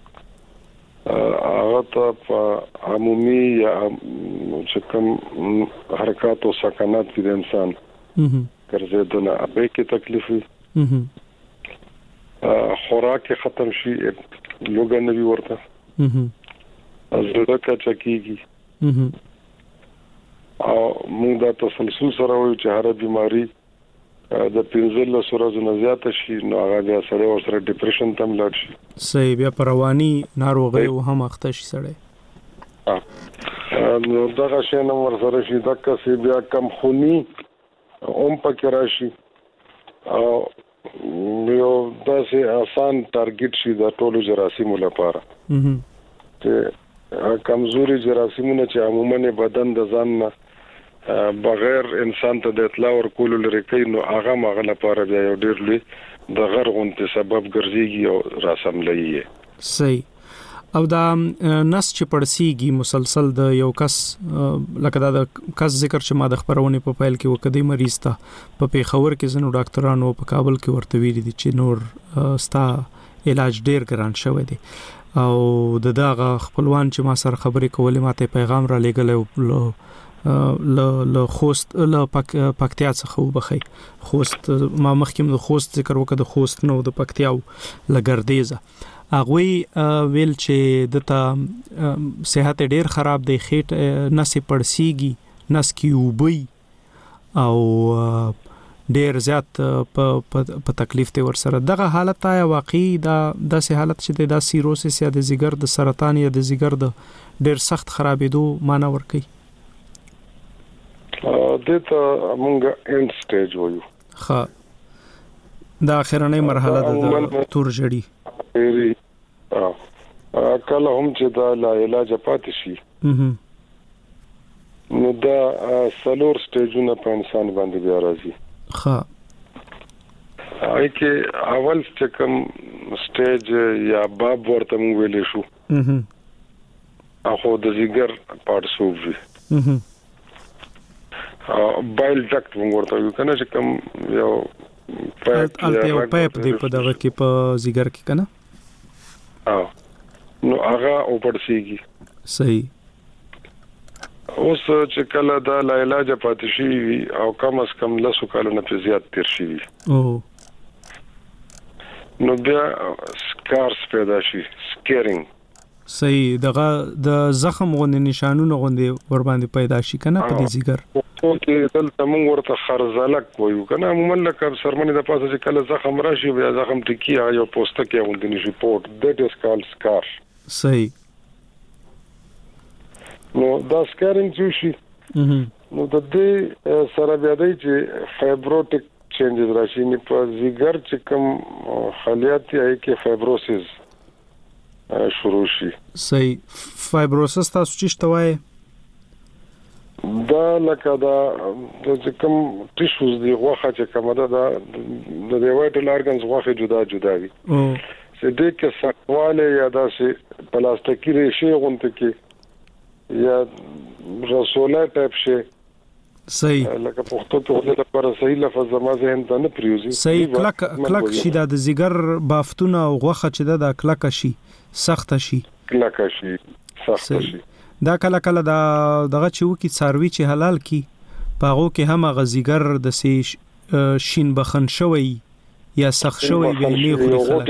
هغه ته په عمومي یا چې کوم حرکات او سکنات د انسان ګرځېدنه به کې تکلیف وي خوراک ختم شي لوګا نه وي ورته زړه کا چکیږي او موږ د تسلسل سره وایو چې هر بيماري د پنځل سورز نه زیات شي نو هغه بیا سره او سره ډیپریشن تم لاړ شي صحیح بیا پرواني ناروغي او هم اخته شي سره نو دا شي نو ور سره شي د کسي بیا کم خوني اوم پکې راشي او یو داسې آسان ټارګټ شي د ټولو جراثیمو لپاره چې کمزوري جراثیمونه چې عموما بدن د ځان نه بغیر انسان ته د اطلاع ورکول لري کوي نو هغه مغه لپاره بیا یو ډیر لوی د غرغونته سبب ګرځيږي او راسم لایي صحیح او دا نس چې پړسیږي مسلسل د یو کس لکه دا د کس ذکر چې ما د خبرونه په فایل کې وکړې مریض ته په پیښور کې زنو ډاکټرانو په کابل کې ورته ویلي دي چې نور ستا علاج ډیر ګران شوی دی او د داغه خپلوان چې ما سره خبرې کولې ماته پیغام را لګل ل ل خوست ل پکتیا څخه وبخي خوست ما مخکې د خوست ذکر وکړ د خوست نو د پکتیاو لګردیزه اغوی ویل چې دته صحت ډیر خراب دی خېټ نس پړسیږي نس کی وبي او ډیر زیات په په تکلیف ته ور سره دغه حالت آیا واقعي دا داسې حالت چې د سیروسس یا د زیګر د سرطان یا د زیګر د ډیر سخت خرابېدو معنی ورکي دته موږ اند سټیج وایو ها دا اخرنۍ مرحله د تور جړی کله هم چې دا لا علاج پاتې شي نو دا سلور سټیجونه په انسان باندې بیا راځي ها اې کې اول چې کوم سټیج یا باب ورته موږ ویلې شو اخو د زیګر پارسووي ا بایل ډکټ موږ ورته یو کنه چې کوم یو پایپ یو پایپ دی په دغه کې په زیګر کې کنه ا نو هغه اوپړسیږي صحیح اوس چې کله دا لا علاج پاتې شي او کم از کم لسو کالو نه زیات تیر شي او نو بیا سکارز پیدا شي سکیرینګ صحیح دغه د زخم غوندې نشانونه غوندې ور باندې پیدا شي کنه په دې زیګر او کې دلته موږ ورته خرزلک وایو کنه عموما لکه سرمنې د پاسه چې کله زخم راشي بیا زخم ټکی یا پوسټه کې غوندې نشي پورت دیٹ از کالډ سکار صحیح نو دا سکارینګ چې شي نو د دې سره بیا دی چې فایبروټیک چینجز راشي نه په زیګر چې کوم خلیات یې کې فایبروسس شروع شي. صحیح. فایبروسس تاسو چې شتوای دا لکه دا چې کوم ټیشوز دی غوخه چې کومه ده دا د وایټل ارګنز غوخه جدا جدا وي. او چې دې کې سکواله یا دا چې پلاستیکي ریشې غونته کې یا رسوله ټایپ شي. صحیح. لکه پښتو ته د لپاره صحیح لفظ زما ذهن ته نه پریوزي. صحیح. کلک کلک شي د زیګر بافتونه او غوخه چې د کلک شي سخت شي کلک شي سخت شي. دا کله کله دا دغه چې وکی څاروي چې حلال کی پاغو کې هم غزیګر د سی شین بخن شوی یا سخت شوی ویلې خو خلک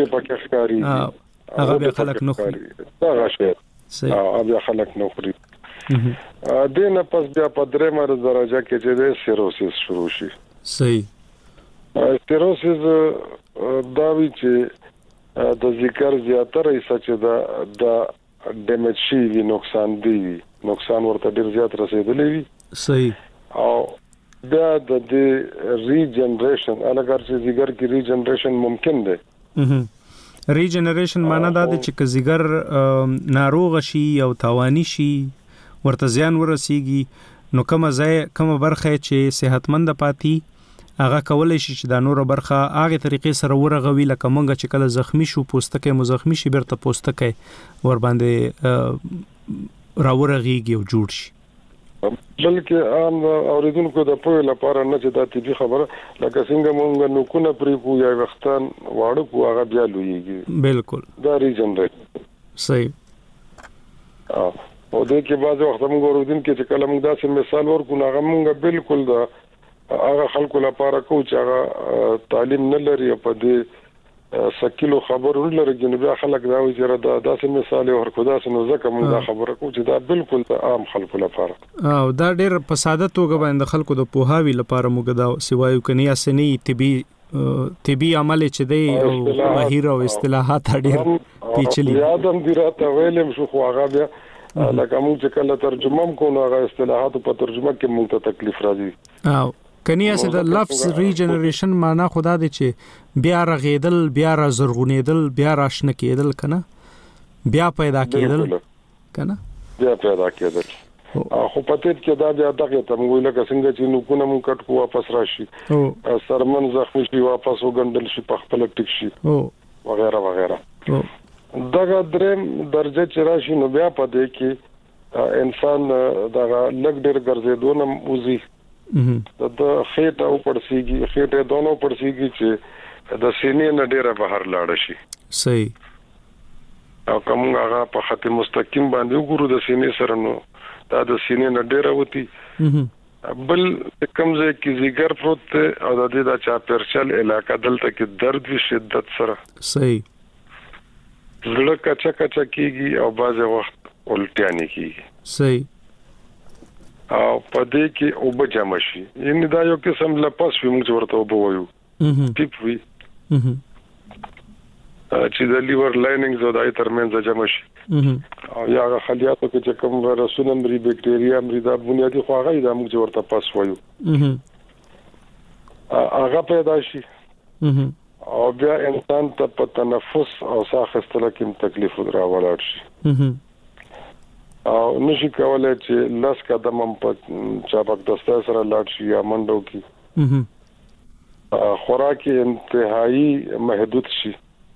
هغه به خلک نه خوري. دا شی صحیح. هغه خلک نه خوري. ا دینه پس بیا په درې مر درجه کې چې د سیروسس شروع شي. صحیح. سیروسس دا وی چې د ذکر زیاتره حصہ چې دا د ډیمیج شي وی نقصان دی نقصان ورته ډیر زیات رسیدلی وي. صحیح. او بیا د دې ریجنریشن الګر چې زیګر کې ریجنریشن ممکن دی. اها ریجنریشن معنی دا چې که زیګر ناروغ شي او تاوانی شي ورته زیان ورسیږي نو کومه ځای کومه برخه چې صحتمند پاتې هغه کولای شي چې د نور برخه هغه طریقې سره ورغوي لکه مونږ چې کله زخمی شو پوستکه مو زخمی شي برته پوستکه ور باندې راورغيږي او جوړ شي. بلکې عام اوریدونکو د پوهه لپاره نه چې دا طبي خبره لکه څنګه مونږ نو کو نه پرې کو یا وختان واړو کو هغه بیا لویږي. بالکل. دا ریجنریشن. صحیح. اه او د کې بعض وخت موږ اوریدونکو چې کله موږ داسې مثال ورکو هغه موږ بالکل دا هغه خلکو لپاره کو چې هغه تعلیم نه لري په دې سکیلو خبرونه لري چې بیا خلک دا وایي چې دا داسې مثال ورکو داسې نو ځکه موږ دا خبره کو چې دا بالکل عام خلکو لپاره او دا ډېر په ساده توګه باندې خلکو د پوهاوی لپاره موږ دا سوایو کني اسنی طبي طبي عمل چې دی او بهیر او اصطلاحات ډېر پیچلي یادم دی راته ویلم شو خو هغه بیا لکه موږ چې کله ترجمه کوو هغه اصطلاحات په ترجمه کې موږ ته تکلیف راځي. او کني اسه د لفظ ریجنریشن معنا خدا دی چې بیا رغیدل بیا را زرغونیدل بیا راشنه کېدل کنه بیا پیدا کېدل کنه بیا پیدا کېدل. خو پته کې دا بیا دغه ته موږ لکه څنګه چې نو کو نه موږ کټ کو واپس راشي او سرمن زخمی شي واپس وګندل شي په خپل ټیک شي او وغیرہ وغیرہ. دغه دریم درجه چې راشي نو بیا پدې کې انسان دغه لګ ډېر ګرځېدونه موزي د خېټه او پړسیږي خېټه دونو پړسیږي چې د سینې نه ډېر بهر لاړ شي. صحیح. او کوم هغه په خط مستقیم باندې وګورو د سینې سره نو دا د سینې نه ډېر وتی. بل کوم ځای کې زیګر پروت او د دې د چا پرچل علاقه دلته کې درد وی شدت سره. صحیح. زړه کچا کچا کیږي او بعض وخت الټیانی کیږي. صحیح. او پدې کې او بجما شي یعنی دا یو قسم لپس وي موږ ورته وبویو ټیپ وي چې د لیور لایننګ زو دای ترمنځ جمع شي او یا خلیاتو کې چې کوم رسونه مري بکټریا مري دا بنیادی خو هغه د موږ ورته پاس وایو هغه پیدا شي او بیا انسان ته په تنفس او ساه اخیستلو کې تکلیف راولاړ شي او نشي کولای چې لاس قدم په چابک دسته سره لاړ شي یا منډو کې خوراک انتهایی محدود شي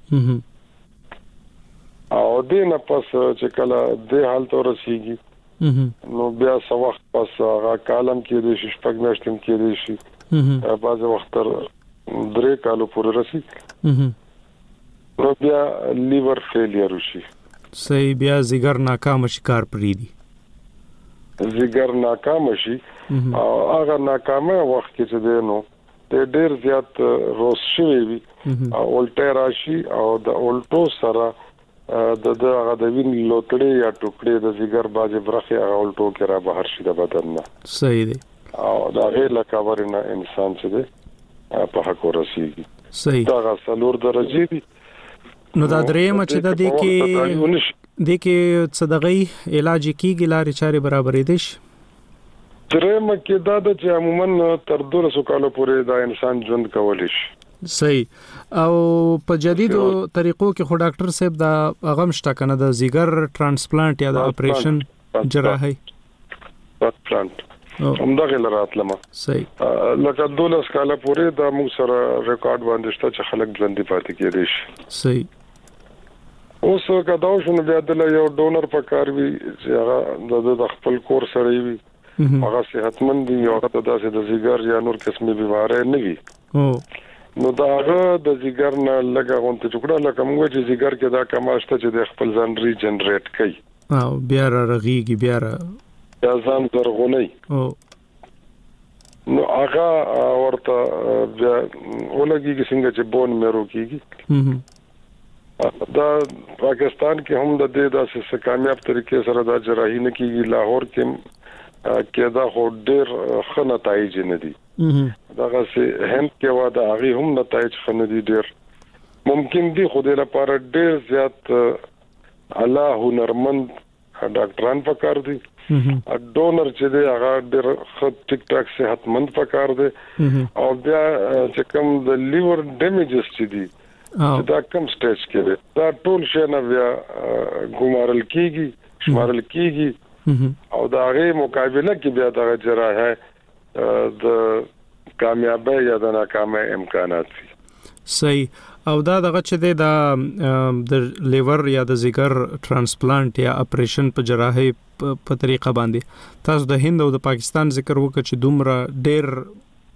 او دې نه پس چې کله دې حالت ورسیږي نو بیا څو وخت پس هغه کالم کې د شپږ میاشتې کې دی شي بعض وخت تر درې کالو پورې رسیږي نو بیا لیور فیلیر شي. صحیح. بیا زیګر ناکام شي کار پریدي زیګر ناکام شي او هغه ناکامه وخت کې چې دی نو ته ډیر زیات روس شوی وي او الټا راشي او د الټو سره د دغه د وین لوټړي یا ټوکړي د زیګر باجه برخه هغه الټو کې را بهر شي د بدن نه. صحیح دی. او دا غیر لکاورنه انسان چې دی په حق ورسیږي. صحیح. دا څلور درجه دي. نو دا درېم چې د دې کې د کې صدقې علاج کیږي لارې چارې برابرې دي. درېمه کې دا د چې عموما تر دولسو کالو پورې دا انسان ژوند کولی شي. صحیح. او په جديدو طریقو کې خو ډاکټر صاحب دا هغه مشته کنه د زیګر ترانسپلانت یا د اپریشن جراحي ترانسپلانت همدغه لراتلمه. صحیح. لکه دولس کاله پورې دا موږ سره ریکارډ باندې شته چې خلک ژوندۍ پاتې کېدي شي. صحیح. اوس کدا شنو بیا د یو ډونر په کار وی چې هغه د خپل کور سره وي هغه صحتمند دی او د داسې د زیګر یا نور قسمه بیماری نه وي. نو دا هغه د زیګر نه لګه غونته ټوکړه لکه موږ چې زیګر کې دا کماشته چې د خپل ځان ریجنریټ کوي او بیا رغيږي بیا را یا ځان درغونی. او نو هغه ورته بیا ولګي څنګه چې بون مېرو کیږي. دا پاکستان کې هم د دې داسې کامیاب طریقې سره دا جراحي نه کیږي. لاهور کې کې دا هو ډېر ښه نتایج نه دي. دا چې هند کې وا دا هغه هم نتایج ښه نه دي. ډېر ممکن دي خو د لپاره ډېر زیات الله هنرمند ډاکټران پکار دي. ډونر چې دی هغه ډېر ښه ټیک ټاک صحتمند پکار دي. او بیا چې کوم د لیور ډیمیجز چې دي دا کم سټیج کې دا ټول شی نه بیا ګمارل کیږي شمارل کیږي او دا غي مقابله کې بیا د جراحه د کامیابی یا د ناکامۍ امکانات دي. صحیح. او دا دغه چې د د لیور یا د زیګر ترانسپلانت یا اپریشن په جراحي په طریقه باندې تاسو د هند او د پاکستان ذکر وکړ چې دومره ډېر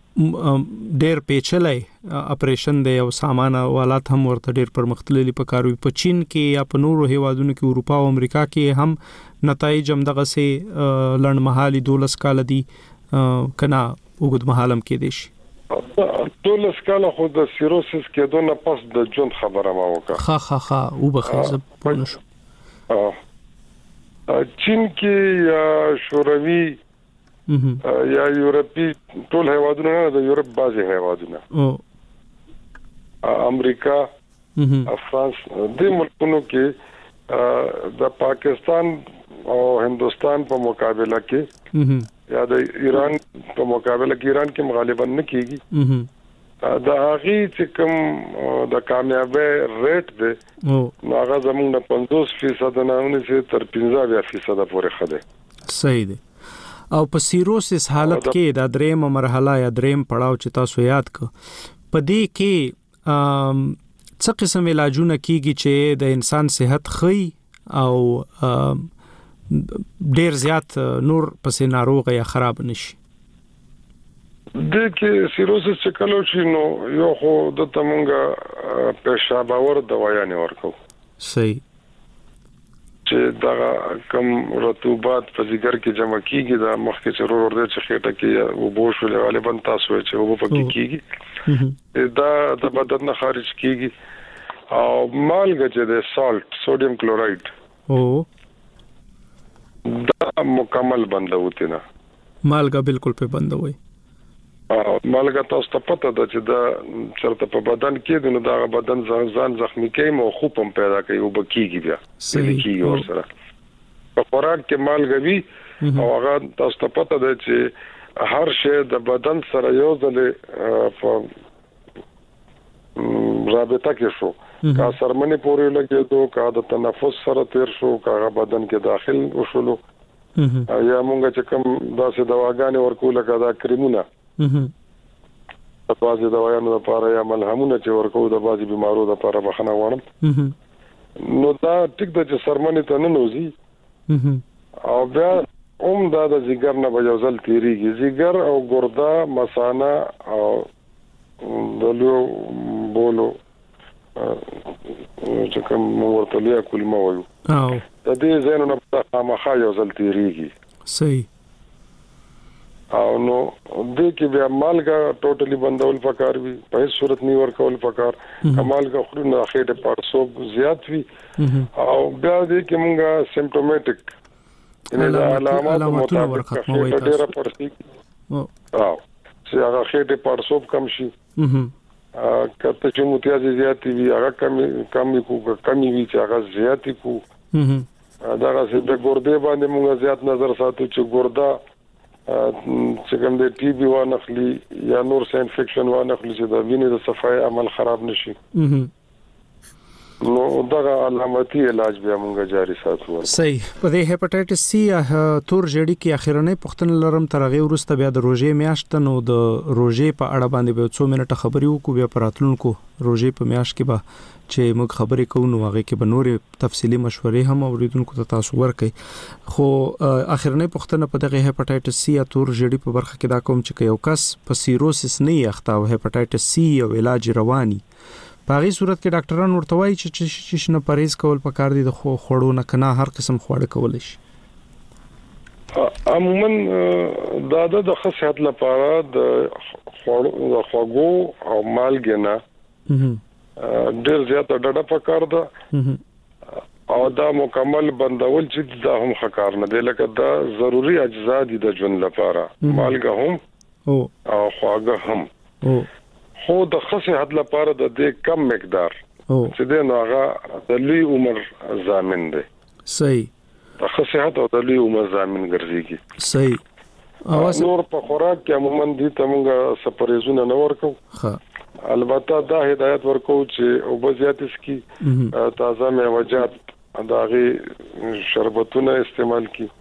ډېر پیچلې اپریشن دی او سامان والات هم ورته ډېر پرمختللي پکاروي. په چین کې یا په نورو هیوادونو کې اروپا او امریکا کې هم نتایج هم دغه سي لړمحالي دولس کال دي کنا وګد محالم کې دي شي. دولس کال خو د سیروسس کې دونه پس د جون خبره ما وکړه. خا خا خا او بخزه پونه شو. چین کې یا شوروي یا یورپی ټول هیوادونه نه د یورپ بازي هیوادونه او امریکا فرانس د ملکونو کې د پاکستان او هندستان په مقابله کې یا د ایران په مقابله کې ایران کې غالبا نه کیږي. دا هغه چې کوم د کامیابی ریټ دی نو هغه زموږ د پنځوس فیصد نه ونې تر پنځه فیصد پورې خده. صحیح دی. او په سیروسس حالت کې دا درېمه مرحله یا درېم پړاو چې تاسو یاد ک په دې کې څه قسم علاجونه کیږي چې د انسان صحت خي او ډېر زیات نور پسې ناروغ یا خراب نشي. د کې سیروسس چې کلو شي نو یو خو د تمنګ پیشاباور دوايانې ورکو. صحیح. چې دا کم رطوبات په ځګر کې جمع کیږي دا مخکې چې ورور دې چې خېټه کې وبو شولې غالبا تاسو چې وبو پکې کیږي دا د بدن نه خارج کیږي. او مالګه چې د سالت سوډیم کلورایډ او دا مکمل بندوتی نه. مالګه بالکل په بندوي. مالګه تاسو ته پته ده چې دا چرته په بدن کې نو دا بدن ځان زخمی کوي او خوب هم پیدا کوي او بکیږي بیا. صحیح. کیږي ورسره په خوراک کې مالګه وی او هغه تاسو ته پته ده چې هر شی د بدن سره یو ځل په رابطه کې شو کا سرمنې پورې لګېدو کا د تنفس سره تیر شو کا بدن کې داخل وشولو یا مونږ چې کوم داسې دواګانې ورکول کا دا کریمونه د بازي دوايانو لپاره یا ملهمونه چې ورکو د بازي بيمارو لپاره بخنه وړم. نو دا ټیک د چې سرمنې ته نه نوزي او بیا اوم دا د زیګر نه بجوزل تیریږي. زیګر او ګرده مثانه او دلو بولو چې کوم ورته لیا کلمه وایو او د دې زینو نه په مخه یو ځل تیریږي. صحیح. او نو دې کې بیا مالګه ټوټلی بندول پکار وي په هیڅ صورت نه ورکول پکار. مالګه خوري نه خېټه پړسوب زیات وي او بیا دې کې مونږه سیمپټومټیک ان علامات مطابق خېټه ډیره پړسي او چې هغه خېټه پړسوب کم شي کته چې متیازي زیات وي هغه کم کم کو کمی وي چې هغه زیات کو دا راځي د ګردې باندې مونږ زیات نظر ساتو چې ګرده چې کوم د ټي بي و نخلي یا نور څه انفیکشن و نخلي چې د وینې د صفای عمل خراب نشي نو دغه علامتي علاج بیا موږ جاری ساتو. صحیح. په دې هپاتایټس سی تور جړی کې اخیرنۍ پښتنه لرم ترغه ورسته بیا د روزې میاشت نو د روزې په اړه باندې به څو منټه خبرې وکړو بیا پراتلونکو روزې په میاشت کې به چې موږ خبرې کوو نو هغه کې به نورې تفصيلي مشورې هم اوریدونکو ته تاسو ورکړي. خو اخیرنۍ پښتنه په دغه هپاتایټس سی یا تور جړی په برخه کې دا کوم چې یو کس په سیروسس نه یخته او هپاتایټس سی او علاج رواني په هغه صورت کې ډاکټران ورته وایي چې چې نه پرهیز کول پکار دي د خوړو نه کنه هر قسم خواړه کول شي. عموما دا د خصيات لپاره د خوړو د خوګو او مالګې نه ډېر زیات ډډه پکار ده او دا مکمل بندول چې دا هم خکار نه دی لکه دا ضروری اجزا دي د ژوند لپاره مالګه هم او خواګه هم او خو د خصيات لپاره د دې کم مقدار چې د نوغه د لوی عمر ضامن دی. صحیح. د خصيات او د لوی عمر ضامن ګرځيږي. صحیح. اواز نور په خوراک کې عموما دي ته موږ سپریزونه نه ورکو. ها البته دا هدایت ورکو چې او بزیات اسکی تازه میوه‌جات داغي شربتونه استعمال کی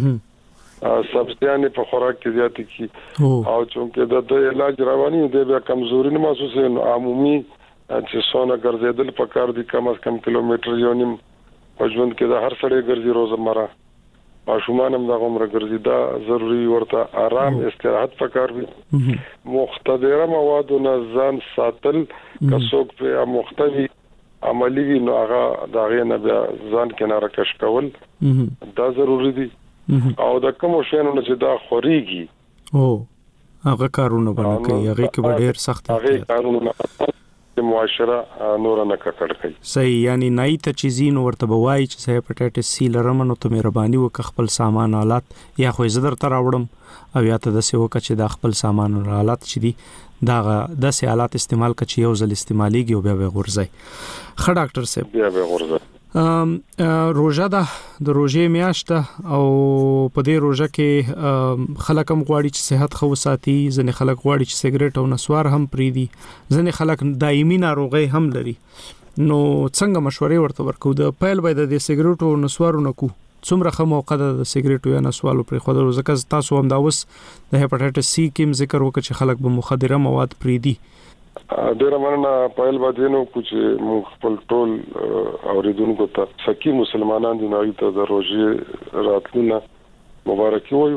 سبزیانه په خوراک کې زیات کی او چونکه د علاج رواني دی بیا کمزوري نه محسوسه نو عمومي چې سونه ګرځیدل په کار دي کم از کم کیلومتر یو نیم په ژوند کې د هر سړی ګرځي روزمره او شومان هم د عمر ګرځي دا ضروری ورته آرام استراحت پکار وي مختدره مواد او ځان ساتل کڅوک په مختوي عملی وی نو هغه دا غي نه بیا ځان کناره کش کول دا ضروری دي او د کوم شینو چې دا خوريږي او هغه کارونه باندې کوي هغه کې ډېر سخت دي هغه کارونه د معاشره نور نه کړ کوي. صحیح. یعنی نای ته چیزین ورته بوای چې هپاتایټس سی لرم نو ته مهرباني وک خپل سامان آلات یا خو زدر تر راوړم او یا ته د سیو کچ د خپل سامان آلات چې دي دا د سي آلات استعمال کچ یو ځل استعماليږي او بیا به غورځي. خ ډاکټر صاحب بیا به غورځي. ام روزه ده د روزې میاشت او په دې روزه کې خلک هم غواړي چې صحت خو ساتي ځنې خلک غواړي چې سیګریټ او نسوار هم پریدي ځنې خلک دایمي ناروغي هم لري نو څنګه مشورې ورته ورکو د پیل باید د سیګریټ او نسوارو نکو څومره خه موقع د سیګریټ یا نسوالو پر خو د ځکه تاسو هم دا اوس د هپاتایټس سی کې ذکر وکړي چې خلک به مخدره مواد پریدي ډیر مننه پایل باندې نو چې موږ خپل ټول اوریدونکو ته سکی مسلمانان دي نو ته د روزي راتلونه مبارکي وایو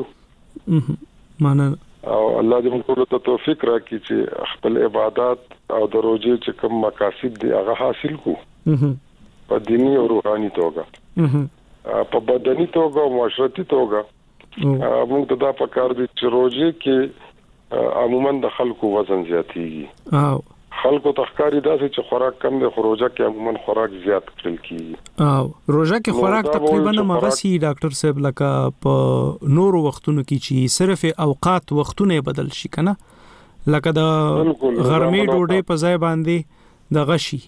مننه او الله دې موږ ته توفیق راکړي چې خپل عبادت او د روزي چې کوم مقاصد دي هغه حاصل کو په دینی او روحاني توګه په بدني توګه او معاشرتي توګه موږ ته دا پکار دي چې روزي کې عموما د خلکو وزن زیاتېږي او خلکو تخکاری داسې چې خوراک کم دی خو روزه کې عموما خوراک زیات کړل کیږي او روزه کې خوراک تقریبا مغسی ډاکټر صاحب لکه په نورو وختونو کې چې صرف اوقات وختونه بدل شي کنه لکه د غرمې ډوډۍ په ځای باندې د غشي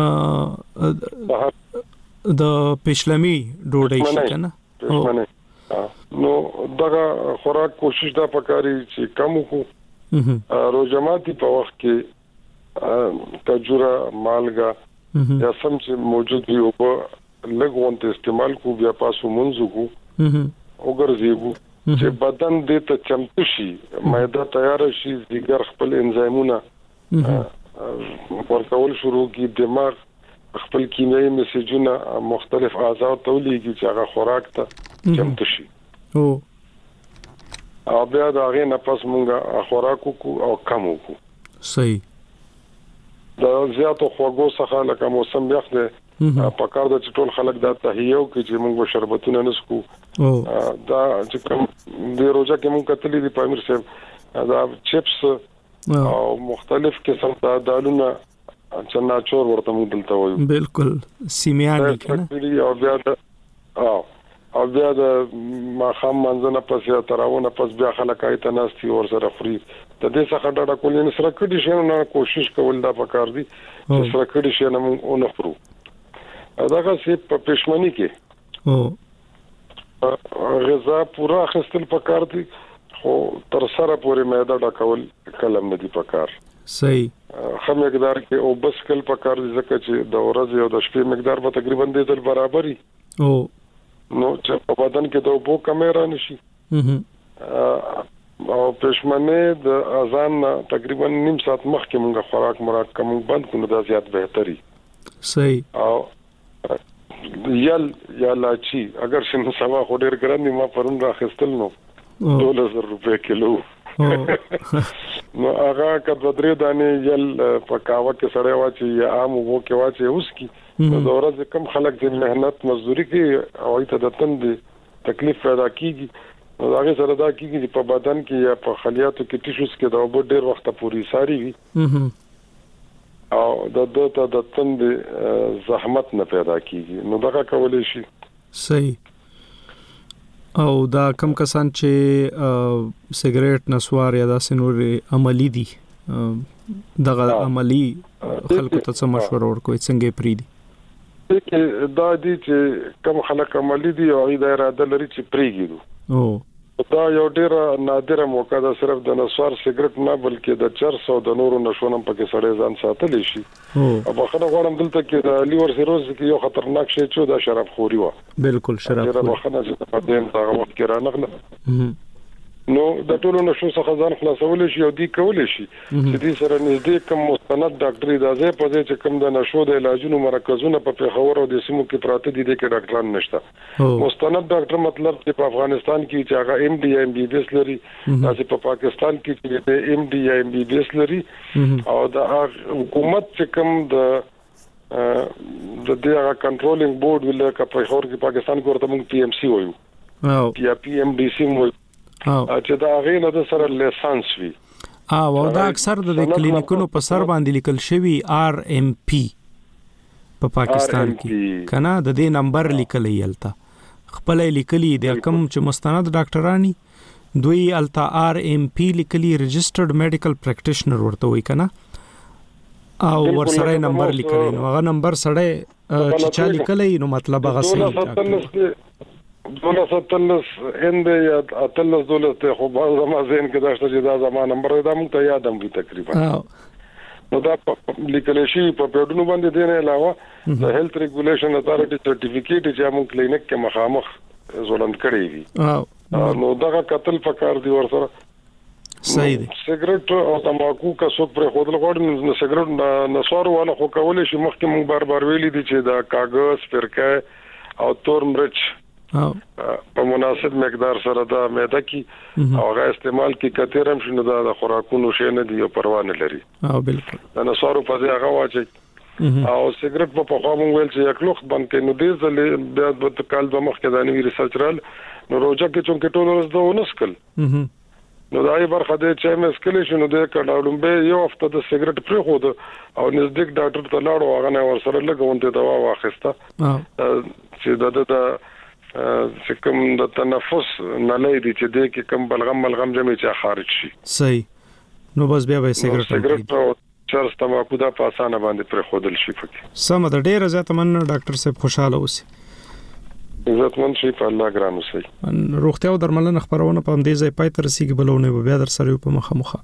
د پښلمي ډوډۍ شي کنه نو دغه خوراک کوشش دا پکاري چې کم وکړو روزماتي په وخت کې کجوره مالګه یا سم چې موجود وي او په لګونت استعمال کو بیا پاسو منځو کو وګرځيږو چې بدن دې ته چمتو شي معده تیار شي دیګر خپل انزایمونه ورکول شروع کی دماغ خپل کیمیاوي میسجونه مختلف اعضاء تولیږي چې هغه خوراک ته چمتو شي او او بیا دا غي نه پس مونږه خوراک کو او کم کو. صحیح. دا زیاتو خوګو څخه لکه موسم یخ دی په کار د ټول خلک دا تهیو کې چې مونږ شربتونه نسکو دا چې کوم د روزه کې مونږ کتلې دی پامیر صاحب دا چپس او مختلف قسم د دالونه چناچور ورته مونږ دلته وایو بالکل سیمیانی کنه او بیا او او بیا د ماخام منځنه پس یا تراونه پس بیا خلک ایت ناستي ور سره فري د دې څخه ډډه کولې نه سره کډي شي نه کوشش کول دا پکار دي چې سره کډي شي نه مونږ نه فرو داګه سي په پښمنۍ کې او غذا پورا خستل پکار دي خو تر سره پورې معده ډکول کلم نه دی پکار. صحیح خو مقدار کې او بس کل پکار دي ځکه چې د ورځې او د شپې مقدار به تقریبا د تل برابرۍ او نو چې په بدن کې د اوبو کمی را نشي. او پښمنه د اذان تقریبا نیم ساعت مخکې موږ خوراک مراد کوم بند کړو دا زیات بهتري. صحیح او یل یا لاچی اگر شنو سوا خو ډیر ګران ما پرون راخستل نو دوله زر روپے کیلو. نو هغه کډ درې دانې یل په کاوه کې سړی واچي یا عام وو کې واچي اوس کی نو د ورځې کم خلک د مهنت مزدوري کوي او ایت د تند تکلیف پیدا کیږي. نو هغه سره دا کیږي چې په بدن کې یا په خلیاتو کې ټیشوز کې دا وب ډیر وخت پوري ساري وي او د دوته د تند زحمت نه پیدا کیږي. نو دا کولای شي. صحیح. او دا کم کسان چې سیګریټ نسوار یا داسې نور عملی دي دغه عملی خلکو ته څه مشوره ورکوي څنګه پری دي؟ چې دا دي چې کم خلک عملی دي او دا اراده لري چې پریږي. او دا یو ډیر نادره موقع ده صرف د نسوار سیګریټ نه بلکې د چرس او د نورو نشونم پکې سړی ځان ساتلی شي. او په خنه غواړم دلته کې د لیور سیروز کې یو خطرناک شی چې دا شراب خوري و. بالکل شراب خوري. په خنه چې په دې هغه وخت کې رانغله نو د ټولو نشو څخه ځان خلاصول شي او دی کول شي چې دې سره نږدې کوم مستند ډاکټري دا ځای په ځای چې کوم د نشو د علاجونو مرکزونه په پیښور او د سیمو کې پراته دي کې ډاکټران نشته. مستند ډاکټر مطلب چې په افغانستان کې چې هغه ایم ډي ایم بي بي اس لري تاسو په پاکستان کې چې ایم ډي ایم بي بي اس لري او د حکومت چې کوم د د دغه کنټرولینګ بورډ ول کا پیښور کې پاکستان کې ورته موږ پی ایم سی وایو یا پی ایم ډي سی وایو چې دا غینه د سره لیسانس وي. او دا اکثر د کلینیکونو په سر باندې لیکل شوی آر ام پی په پاکستان کې کنه د دې نمبر لیکل یلته خپل لیکلي د کم چې مستند ډاکټرانی دوی التا آر ام پی لیکلي ريجسترډ میډیکل پریکټیشنر ورته وای کنه او ورسره نمبر لیکلی نو هغه نمبر سره چې چا لیکلی نو مطلب هغه صحیح دوله ستلس اند یا اتلس دوله ته خو باز ما زین کې دا چې دا زما نمبر دا مونږ ته یادم وي تقریبا. نو دا لیکل شي په پیډونو باندې دینه علاوه د هیلث ریګولیشن اتارټي سرټیفیکیټ چې موږ کلینیک کې مخامخ زولند کړی وي نو دا قتل فکر دی ورسره. صحیح دی. سیګریټ او تماکو کا څوک پر خودل غوړ نو سیګریټ نسوار والا خو کولای شي مخکې موږ بار بار ویلي دي چې دا کاغذ فرقه او تور مرچ په مناسب مقدار سره دا معده کې او غا استعمال کې کثیرم شنو دا د خوراکونو شې نه دی او پروا نه لري. او بالکل دا نسوارو په ځای هغه واچي او سیګریټ په پخوا مونږ ویل چې یک لوخت باندې نو دې ځلې بیا د کال د مخ کې د نوی ریسرچ رال نو روزه کې چې ټول ورځ د ونسکل نو دا یې برخه د چې مې سکل شنو د کډاولم به یو هفته د سیګریټ پرې خو د او نزدیک ډاکټر ته لاړو هغه نه ورسره لګونته دوا واخیسته چې د د چې کوم د تنفس نه لري چې د کې کوم بلغم بلغم جمع چې خارج شي. صحیح. نو بس بیا به سیګریټ سیګریټ او چرس تماکو دا په اسانه باندې پر خودل شي فکر. سم د ډیره زیات من ډاکټر صاحب خوشاله اوسئ. عزت من شي په الله ګران اوسئ. روغتیا او درملنه خبرونه په دې ځای پای تر سیګ بلونه بیا در سره په مخه مخه.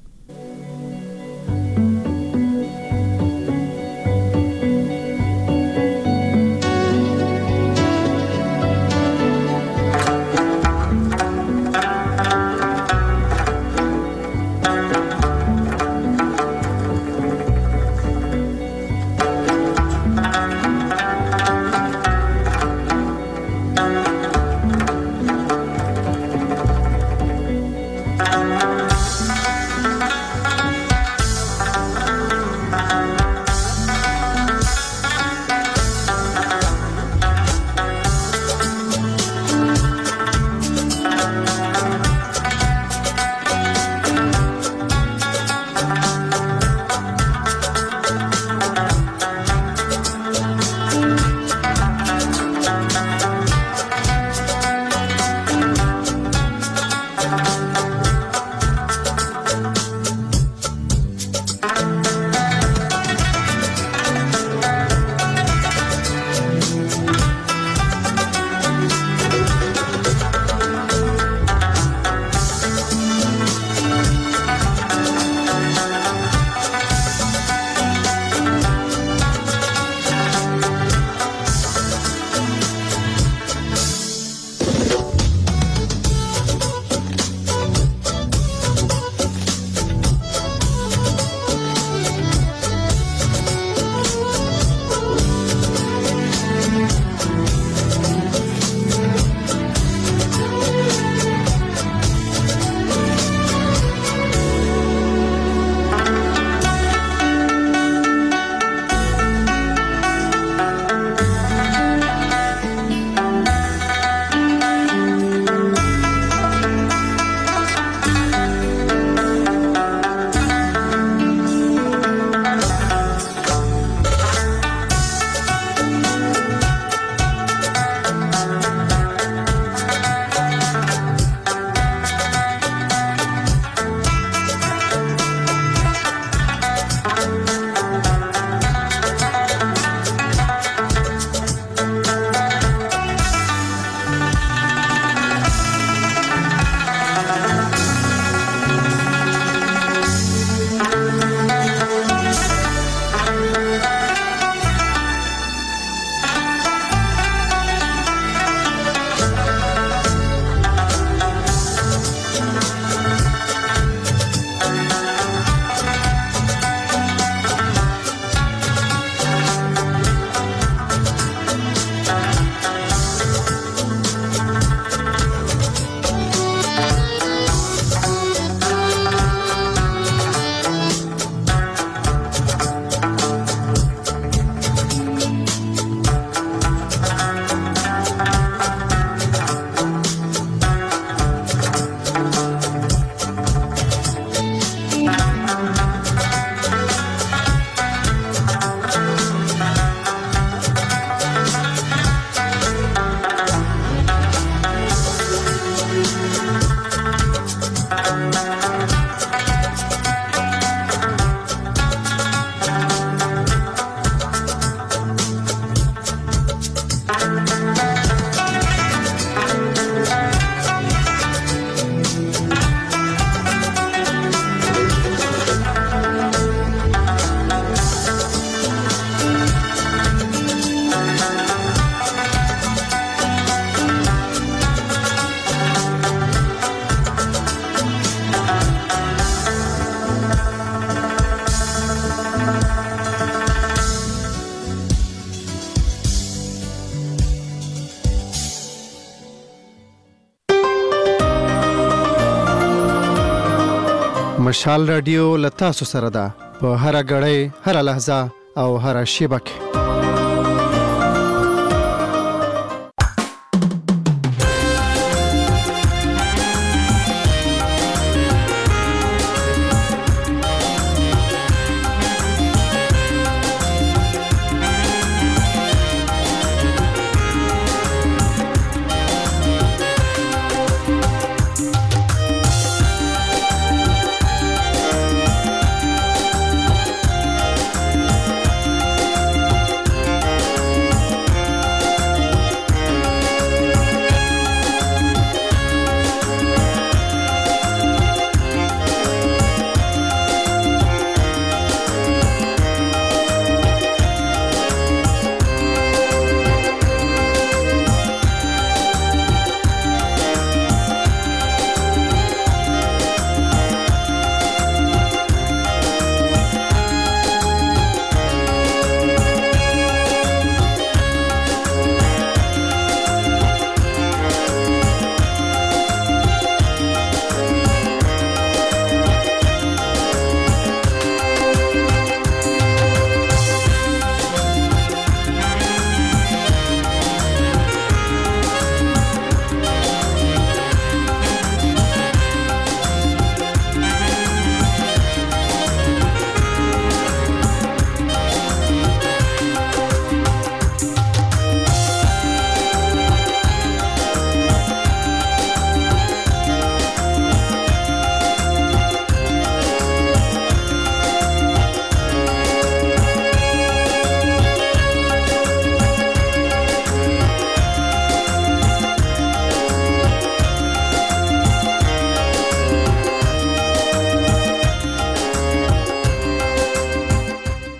مشال رادیو لتا سره ده په هر غړې هر لحظه او هر شیبه کې